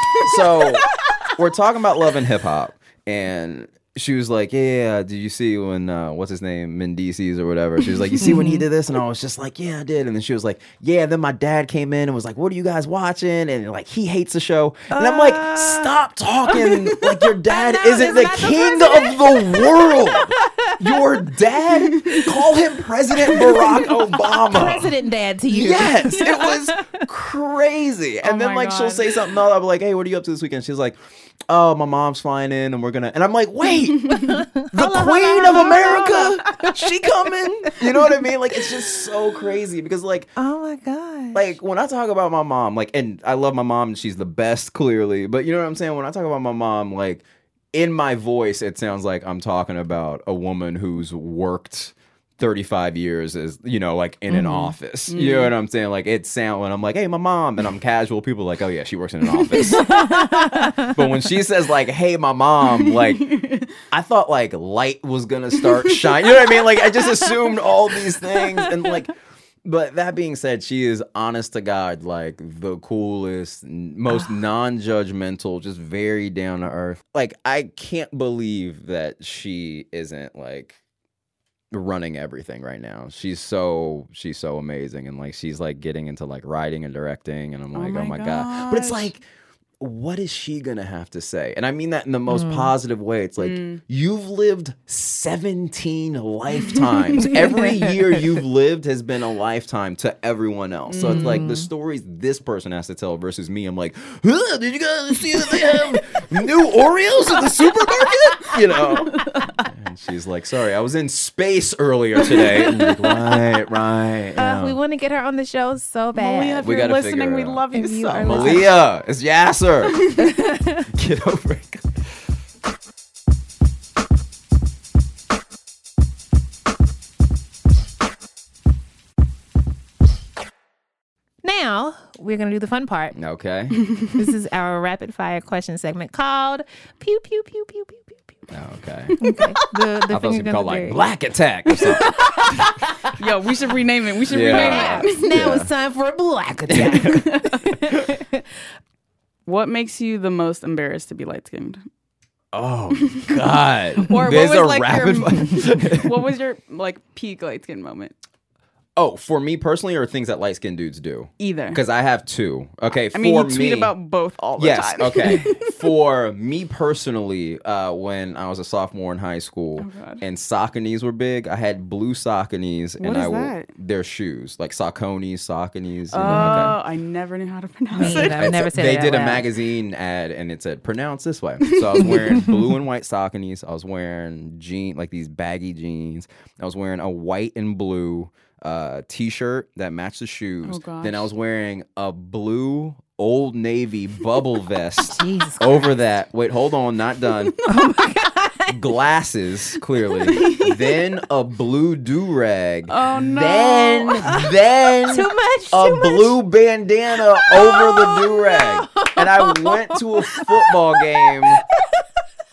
So we're talking about Love and Hip Hop, and she was like, yeah, did you see when, uh, what's his name, Mendices or whatever? She was like, you see when he did this? And I was just like, yeah, I did. And then she was like, yeah, then my dad came in and was like, what are you guys watching? And like, he hates the show. And I'm like, stop talking like your dad know, isn't the king the of the world. Your dad, call him President Barack Obama. President dad to you. Yes, it was crazy. And oh then like God. She'll say something else. I'll be like, hey, what are you up to this weekend? She's like, oh, my mom's flying in and we're gonna, and I'm like, wait, the queen of America, she coming? You know what I mean? Like, it's just so crazy because like, oh my God, like when I talk about my mom, like, and I love my mom and she's the best clearly, but you know what I'm saying? When I talk about my mom, like in my voice, it sounds like I'm talking about a woman who's worked thirty-five years as, you know, like in mm-hmm. an office. Mm-hmm. You know what I'm saying? Like it sound when I'm like, hey, my mom, and I'm casual, people are like, oh yeah, she works in an office. But when she says like, hey, my mom, like I thought like light was gonna start shining. You know what I mean? Like I just assumed all these things. And like, but that being said, she is honest to God, like the coolest, most non-judgmental, just very down to earth. Like I can't believe that she isn't like running everything right now. She's so she's so amazing, and like she's like getting into like writing and directing, and I'm like, oh my, oh my God. But it's like, what is she gonna have to say? And I mean that in the most mm. positive way. It's like mm. you've lived seventeen lifetimes. Every year you've lived has been a lifetime to everyone else. Mm. So it's like the stories this person has to tell versus me. I'm like, huh, did you guys see that they have new Oreos at the supermarket? You know. And she's like, sorry, I was in space earlier today. And I'm like, right, right. Uh, we want to get her on the show so bad. Malia, if we you're listening, we love you so much. Malia, it's Yasser. Get over it. Now we're going to do the fun part. Okay. This is our rapid fire question segment called Pew Pew Pew Pew Pew Pew. Oh, okay. Okay. The, the I thought it was called like Black Attack or something. Yo, we should rename it. We should yeah. rename it. Now yeah. it's time for a Black Attack. What makes you the most embarrassed to be light skinned? Oh God! Or There's what was a like rapid. Your, what was your like peak light skin moment? Oh, for me personally, or things that light skinned dudes do? Either. Because I have two. Okay, I for mean, you me, tweet about both all the yes, time. Okay. For me personally, uh, when I was a sophomore in high school oh, and Sauconys were big, I had blue Sauconys. What and is I that? They're shoes, like Sauconys, Sauconys. Oh, know? Okay. I never knew how to pronounce it. I've never said They that did a loud. magazine ad and it said, pronounce this way. So I was wearing blue and white Sauconys. I was wearing jean, like these baggy jeans. I was wearing a white and blue uh t-shirt that matched the shoes. Oh, then I was wearing a blue Old Navy bubble vest Jesus over Christ. that. Wait, hold on, not done. Oh my God. Glasses, clearly. Then a blue do-rag. Oh no. Then then Too much. a too much. blue bandana over the do-rag. And I went to a football game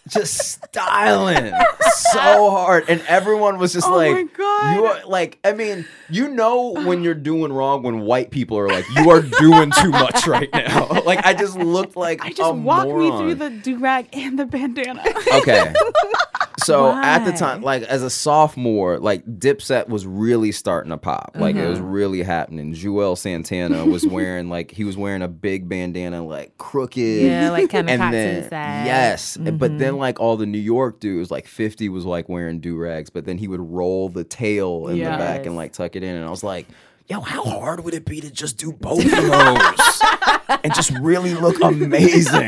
just styling so hard, and everyone was just Oh like, my God. "You are like." I mean, you know when you're doing wrong when white people are like, "You are doing too much right now." Like I just looked like I just a walk me moron. through the do-rag and the bandana. Okay. So at the Why? time, like as a sophomore, like Dipset was really starting to pop. Like it was really happening. Joel Santana was wearing like he was wearing a big bandana, like crooked. Yeah, like kinda and cocked to then, the side. Yes. But Mhm. then like all the New York dudes, like fifty was like wearing do-rags, but then he would roll the tail in the back Yes. and like tuck it in. And I was like, yo, how hard would it be to just do both of those and just really look amazing?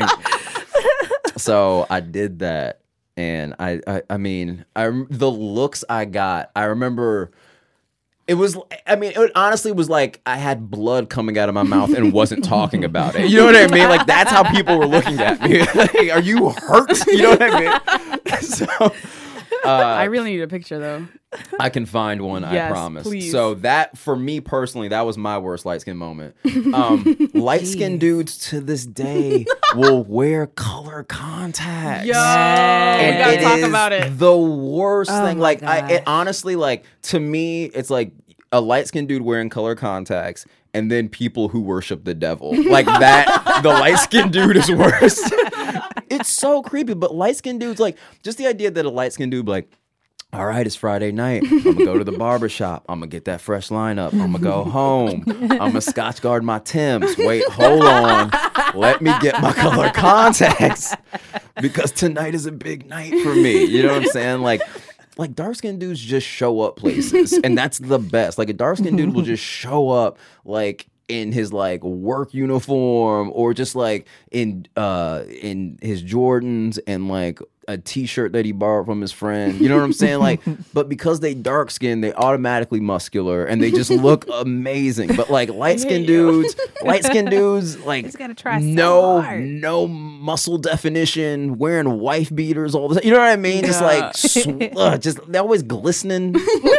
So I did that. And I, I, I mean, I rem- the looks I got. I remember it was. I mean, it honestly was like I had blood coming out of my mouth and wasn't talking about it. You know what I mean? Like that's how people were looking at me. Like, are you hurt? You know what I mean? So uh, I really need a picture though. I can find one, I Yes, promise. please. So that, for me personally, that was my worst light skin moment. Um, light skinned dudes to this day will wear color contacts. Yo, and we gotta it talk is about it. the worst Oh thing. my Like, I, it gosh. honestly, like, to me, it's like a light skinned dude wearing color contacts and then people who worship the devil. Like that, the light skinned dude is worse. It's so creepy, but light skinned dudes, like, just the idea that a light skinned dude, like, all right, it's Friday night. I'm going to go to the barber shop. I'm going to get that fresh lineup. I'm going to go home. I'm going to Scotch guard my Timbs. Wait, hold on. Let me get my color contacts because tonight is a big night for me. You know what I'm saying? Like, like dark-skinned dudes just show up places, and that's the best. Like, a dark-skinned dude will just show up, like, in his like work uniform or just like in uh in his Jordans and like a t-shirt that he borrowed from his friend. You know what I'm saying? Like, but because they dark skinned, they automatically muscular and they just look amazing. But like light skinned dudes, light skinned dudes, like Just gotta try so no hard. no muscle definition, wearing wife beaters all the time. You know what I mean? Just like sw- ugh, just they're always glistening.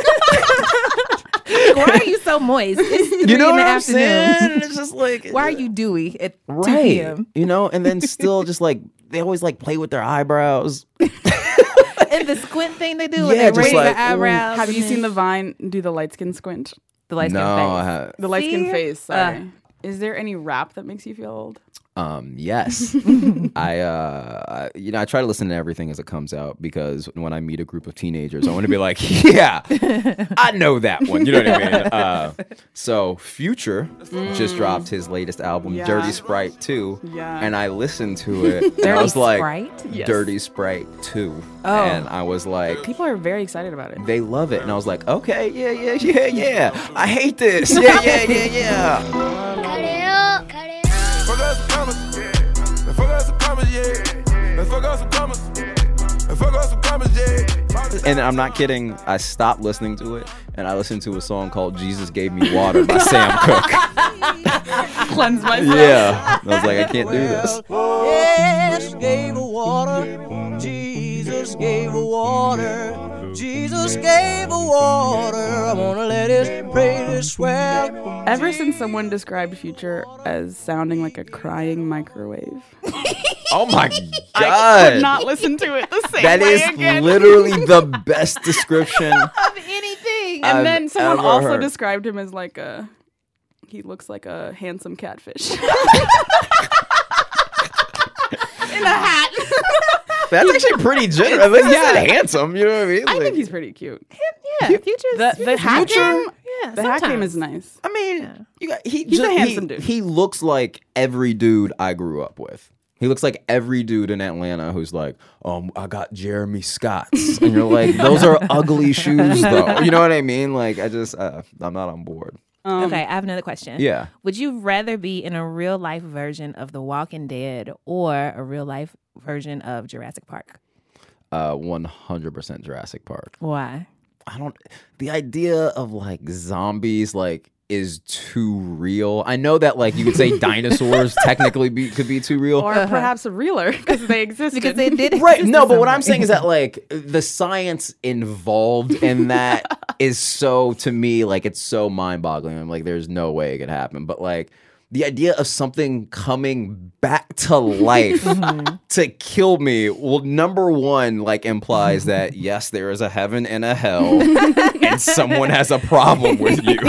Why are you so moist? It's three You know in the what I'm afternoon. saying? It's just like Why are you dewy at two right, p.m.? you know, and then still just like they always like play with their eyebrows. And the squint thing they do, when Yeah, they just raise like, the eyebrows. Have you and seen the then- Vine do the light skin squint? the light skin No, face? I have. The light skin See? face. Sorry. Uh. Is there any rap that makes you feel old? Um, yes. I, uh, I, you know, I try to listen to everything as it comes out because when I meet a group of teenagers, I want to be like, yeah, I know that one. You know what I mean? Uh, so Future just dropped his latest album, Yeah. Dirty Sprite two. Yeah. And I listened to it. and I Dirty was like, Sprite? Yes. Dirty Sprite two. Oh. And I was like, People are very excited about it. they love it. And I was like, okay, yeah, yeah, yeah, yeah. I hate this. Yeah, yeah, yeah, yeah. Cut it up, cut it up. Fuck out some commas, yeah. Let's fuck out some commas, yeah. Let's fuck out some commas. Let's fuck out some commas, yeah. And I'm not kidding. I stopped listening to it and I listened to a song called Jesus Gave Me Water by Sam Cooke. Cleanse myself. Yeah. I was like, I can't do this. Yes, gave her water. Jesus gave her water. Jesus gave her water. I wanna let his praises swell. Ever since someone described Future as sounding like a crying microwave, Oh my I God. could not listen to it the same That way is again. literally the best description. Of anything. And I've then someone ever also heard. described him as like a. He looks like a handsome catfish. In a hat. That's actually pretty generous. At least he said handsome. You know what I mean? I Like, think he's pretty cute. Yeah, Future's The, the hat Future- game, Yeah, the hat game sometimes. is nice. I mean, you got, he He's ju- a he- handsome dude. He looks like every dude I grew up with. He looks like every dude in Atlanta who's like, um, I got Jeremy Scott's. And you're like, those are ugly shoes, though. You know what I mean? Like, I just, uh, I'm not on board. Um, Okay, I have another question. Yeah. Would you rather be in a real life version of The Walking Dead or a real life version of Jurassic Park? Uh, one hundred percent Jurassic Park. Why? I don't, the idea of like zombies, like, is too real. I know that like you could say dinosaurs technically be, could be too real. Or perhaps a realer because they existed. Because they did. Right. exist No, in but what some I'm way. saying is that like the science involved in that is so, to me, like it's so mind boggling. I'm like, there's no way it could happen. But like the idea of something coming back to life to kill me, well, number one, like implies that yes, there is a heaven and a hell, and someone has a problem with you.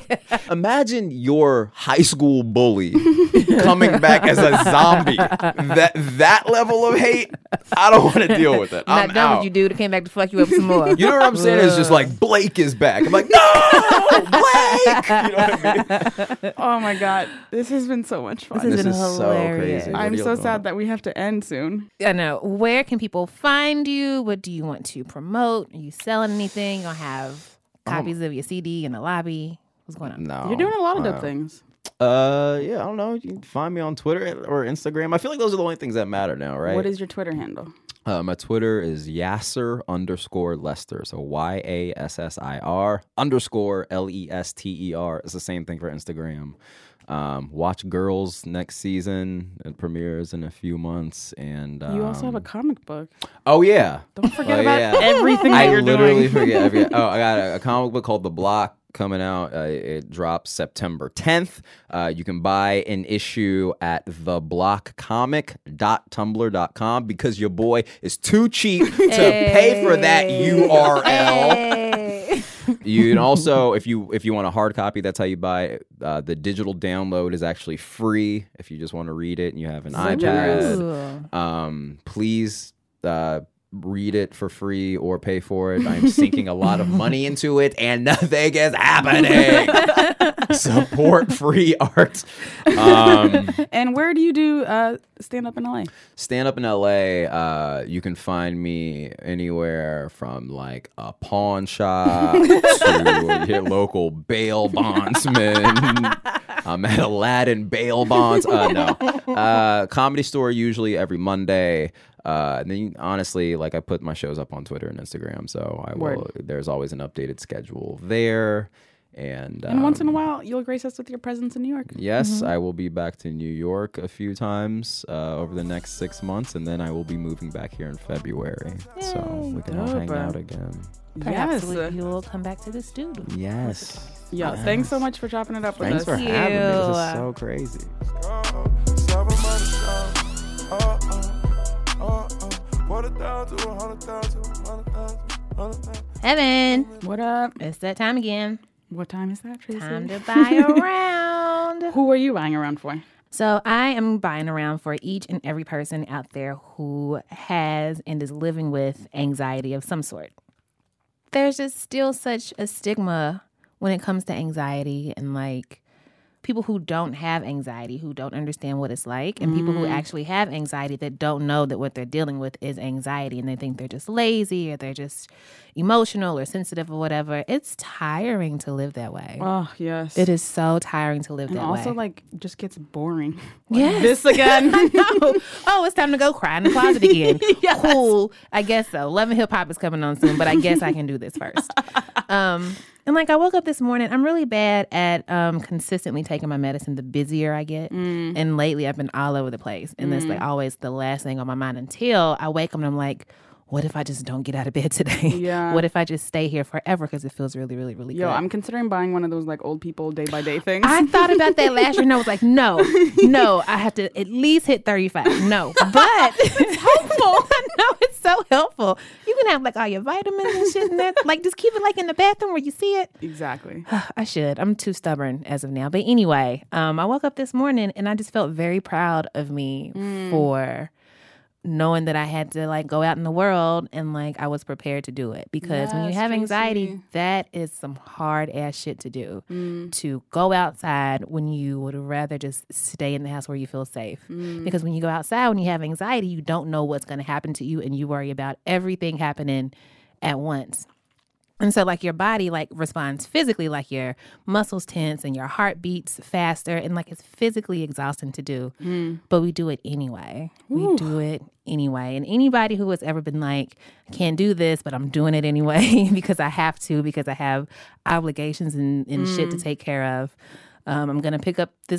Imagine your high school bully coming back as a zombie. That that level of hate, I don't want to deal with it. Not I'm done out. with you, dude. It came back to fuck you up some more. You know what I'm saying? It's just like Blake is back. I'm like, no, Blake. You know what I mean? Oh my God, this has been so much fun. This has This been is so hilarious. crazy. What I'm are you so doing? sad that we have to end soon. I know. Where can people find you? What do you want to promote? Are you selling anything? You gonna have copies of your C D in the lobby? What's going on? No. You're doing a lot of dope Uh, things. Uh, yeah, I don't know. You can find me on Twitter or Instagram. I feel like those are the only things that matter now, right? What is your Twitter handle? Uh, my Twitter is Yasser underscore Lester. So Y A S S I R underscore L E S T E R. It's the same thing for Instagram. Um, watch Girls next season. It premieres in a few months. And um, You also have a comic book. Oh yeah. Don't forget Oh, about yeah. everything that I you're literally doing. forget. Every, oh, I got a, a comic book called The Block coming out. Uh, it drops September tenth. Uh, you can buy an issue at the block comic dot tumblr dot com because your boy is too cheap to pay for that U R L. Hey. You can also, if you if you want a hard copy, that's how you buy it. Uh, the digital download is actually free if you just want to read it and you have an So generous. iPad. Um, please uh, read it for free or pay for it. I'm sinking a lot of money into it and nothing is happening. Support free art. Um, And where do you do uh, stand up in L A? Stand up in L A, uh, you can find me anywhere from like a pawn shop to your local bail bondsman. I'm at Aladdin Bail Bonds. Uh, no. Uh, Comedy Store usually every Monday. Uh, and then honestly, like I put my shows up on Twitter and Instagram, so I will. Word. There's always an updated schedule there. And, And once in a um, while, you'll grace us with your presence in New York. Yes, I will be back to New York a few times uh, over the next six months, and then I will be moving back here in February. So we can all Dope. hang out again. Perhaps Yes. we- you will come back to the studio. Yes. Yeah, Yes. thanks so much for chopping it up with Thanks us. for having me. This is so crazy. Evan. What up? It's that time again. What time is that, Tracy? Time to buy around. Who are you buying around for? So I am buying around for each and every person out there who has and is living with anxiety of some sort. There's just still such a stigma when it comes to anxiety and like people who don't have anxiety, who don't understand what it's like, and people who Mm. actually have anxiety that don't know that what they're dealing with is anxiety and they think they're just lazy or they're just emotional or sensitive or whatever. It's tiring to live that way. Oh, yes. It is so tiring to live And that also, way. like, just gets boring. Like, Yes. This again. I know. Oh, it's time to go cry in the closet again. Cool. I guess so. Love and Hip Hop is coming on soon, but I guess I can do this first. Um, and like I woke up this morning, I'm really bad at um, consistently taking my medicine the busier I get. Mm. And lately I've been all over the place. And that's like Mm. always the last thing on my mind until I wake up and I'm like, what if I just don't get out of bed today? Yeah. What if I just stay here forever because it feels really, really, really Yo, good? I'm considering buying one of those, like, old people day-by-day things. I thought about that last year and I was like, no, no, I have to at least hit thirty-five. No, but it's helpful. I know, it's so helpful. You can have like all your vitamins and shit in there. Like just keep it like in the bathroom where you see it. Exactly. I should. I'm too stubborn as of now. But anyway, um, I woke up this morning and I just felt very proud of me Mm. for knowing that I had to like go out in the world and like I was prepared to do it. Because when you Yes, have anxiety, Tracy. that is some hard ass shit to do. Mm. To go outside when you would rather just stay in the house where you feel safe. Mm. Because when you go outside, when you have anxiety, you don't know what's going to happen to you and you worry about everything happening at once. And so like your body like responds physically, like your muscles tense and your heart beats faster and like it's physically exhausting to do. Mm. But we do it anyway. Ooh. We do it anyway. And anybody who has ever been like, I can't do this, but I'm doing it anyway because I have to, because I have obligations and, and shit to Mm. take care of. Um, I'm going to pick up this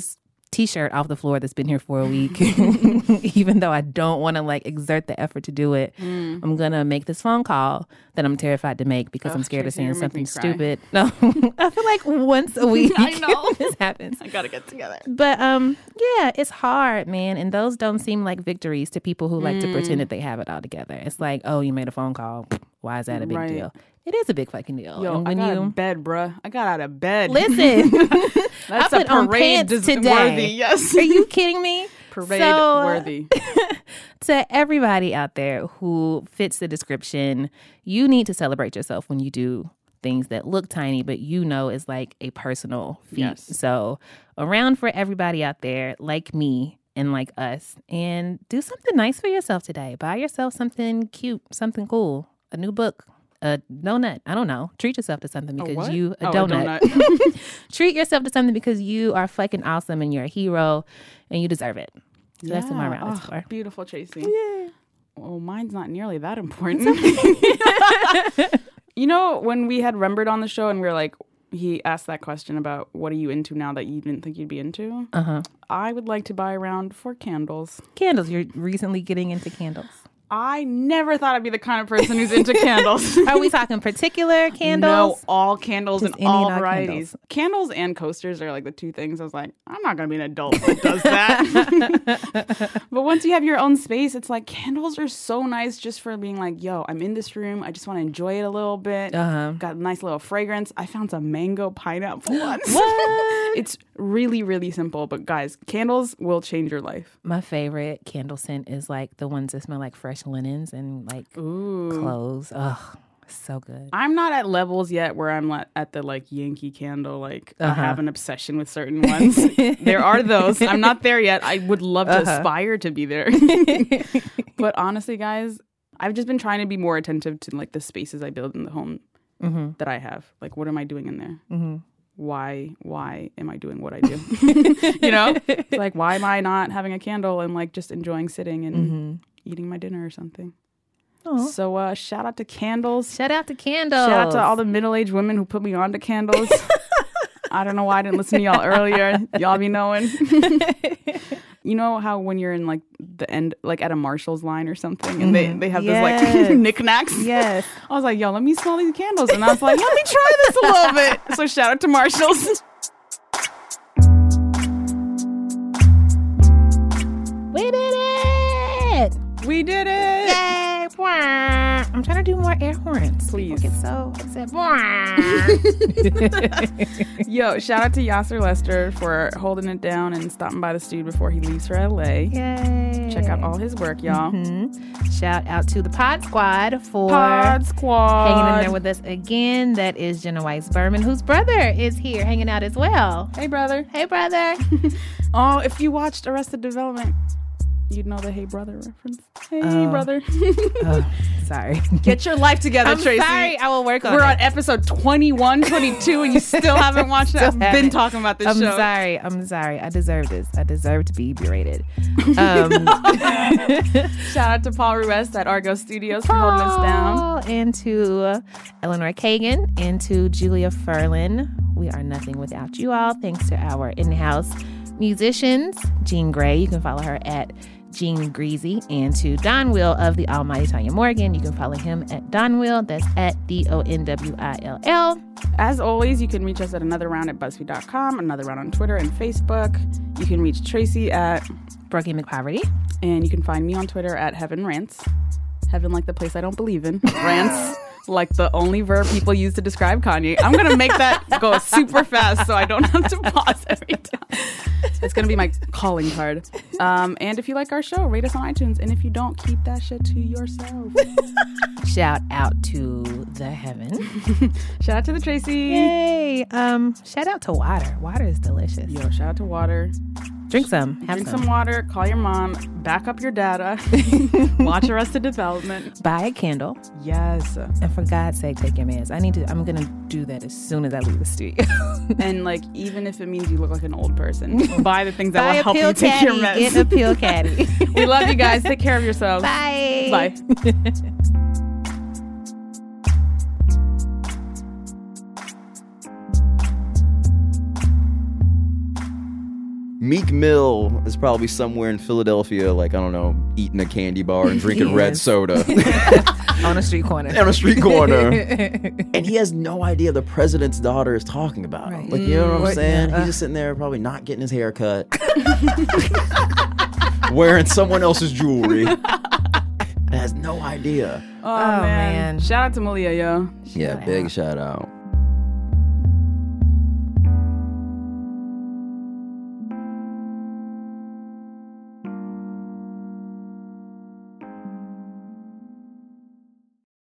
t-shirt off the floor that's been here for a week. Even though I don't want to like exert the effort to do it, mm. I'm gonna make this phone call that I'm terrified to make because oh, I'm scared Tracy, of saying something stupid. No, I feel like once a week I know this happens. I gotta get together. But um, yeah, it's hard, man, and those don't seem like victories to people who like mm. to pretend that they have it all together. It's like, oh, you made a phone call. Why is that a big right. deal? It is a big fucking deal. Yo, and when I got you out of bed, bruh. I got out of bed. Listen, that's I a put on parade pants des- today. worthy. Yes. Are you kidding me? Parade so, worthy. To everybody out there who fits the description, you need to celebrate yourself when you do things that look tiny, but you know is like a personal feat. Yes. So around for everybody out there like me and like us, and do something nice for yourself today. Buy yourself something cute, something cool, a new book, a donut. I don't know. Treat yourself to something because a you a oh, donut. A donut. Treat yourself to something because you are fucking awesome and you're a hero and you deserve it. So yeah. that's what my round is oh, for. Beautiful, Tracy. Yeah. Well, mine's not nearly that important. You know, when we had Rembert on the show and we were like, he asked that question about what are you into now that you didn't think you'd be into? Uh-huh. I would like to buy a round for candles. Candles. You're recently getting into candles. I never thought I'd be the kind of person who's into candles. Are we talking particular candles? No, all candles Just and all and varieties. Candles. Candles and coasters are like the two things I was like, I'm not going to be an adult that does that. But once you have your own space, it's like candles are so nice just for being like, yo, I'm in this room. I just want to enjoy it a little bit. Uh-huh. Got a nice little fragrance. I found some mango pineapple once. What? It's really, really simple. But guys, candles will change your life. My favorite candle scent is like the ones that smell like fresh linens and like Ooh. clothes. Ugh, so good. I'm not at levels yet where I'm like at the like Yankee Candle. Like uh-huh. I have an obsession with certain ones. There are those. I'm not there yet. I would love to uh-huh. aspire to be there. But honestly, guys, I've just been trying to be more attentive to like the spaces I build in the home mm-hmm. that I have. Like, what am I doing in there? Mm-hmm. Why why am I doing what I do? You know? It's like, why am I not having a candle and like just enjoying sitting and mm-hmm. eating my dinner or something? Aww. So uh, shout out to candles. Shout out to candles. Shout out to all the middle-aged women who put me on to candles. I don't know why I didn't listen to y'all earlier. Y'all be knowing. You know how when you're in like the end, like at a Marshall's line or something, and they, they have yes. those like knickknacks? Yes. I was like, yo, let me smell these candles. And I was like, let me try this a little bit. So shout out to Marshall's. We did it! We did it! Yay! I'm trying to do more air horns. Please. People get so upset. Yo, shout out to Yasser Lester for holding it down and stopping by the studio before he leaves for L A. Yay. Check out all his work, y'all. Mm-hmm. Shout out to the Pod Squad for Pod Squad hanging in there with us again. That is Jenna Weiss Berman, whose brother is here hanging out as well. Hey, brother. Hey, brother. Oh, if you watched Arrested Development, you'd know the Hey Brother reference. Hey, uh, brother. Oh, sorry. Get your life together, I'm Tracy. sorry. I will work on We're it. on episode twenty-one, twenty-two, and you still haven't watched it. I've haven't. been talking about this I'm show. sorry. I'm sorry. I deserve this. I deserve to be berated. Um, Shout out to Paul Ruest at Argo Studios for holding us down. And to Eleanor Kagan and to Julia Furlan. We are nothing without you all. Thanks to our in-house musicians, Jean Gray. You can follow her at Jean Greasy, and to Don Will of the Almighty Tanya Morgan. You can follow him at Don Will. That's at D O N W I L L. As always, you can reach us at Another Round at BuzzFeed dot com, Another Round on Twitter and Facebook. You can reach Tracy at Brookie McPoverty. And you can find me on Twitter at Heaven Rants. Heaven like the place I don't believe in. Rants like the only verb people use to describe Kanye. I'm going to make that go super fast so I don't have to pause every time. It's going to be my calling card. Um, and if you like our show, rate us on iTunes. And if you don't, keep that shit to yourself. Shout out to the Heaven. Shout out to the Tracy. Yay. Um, shout out to water. Water is delicious. Yo, shout out to water. Drink some. Have Drink some. some water. Call your mom. Back up your data. Watch Arrested Development. Buy a candle. Yes. And for God's sake, take your meds. I need to. I'm gonna do that as soon as I leave the studio. And like, even if it means you look like an old person, buy the things that Buy will a help pill you take caddy. your meds. Get a pill caddy. We love you guys. Take care of yourselves. Bye. Bye. Meek Mill is probably somewhere in Philadelphia, like, I don't know, eating a candy bar and drinking red Yes. soda. On a street corner. On a street corner. And he has no idea the president's daughter is talking about him. Like, you know what I'm What- saying? yeah. He's just sitting there probably not getting his hair cut. Wearing someone else's jewelry. Has no idea. Oh, Oh, man. man. Shout out to Malia, yo. Yeah, big shout out.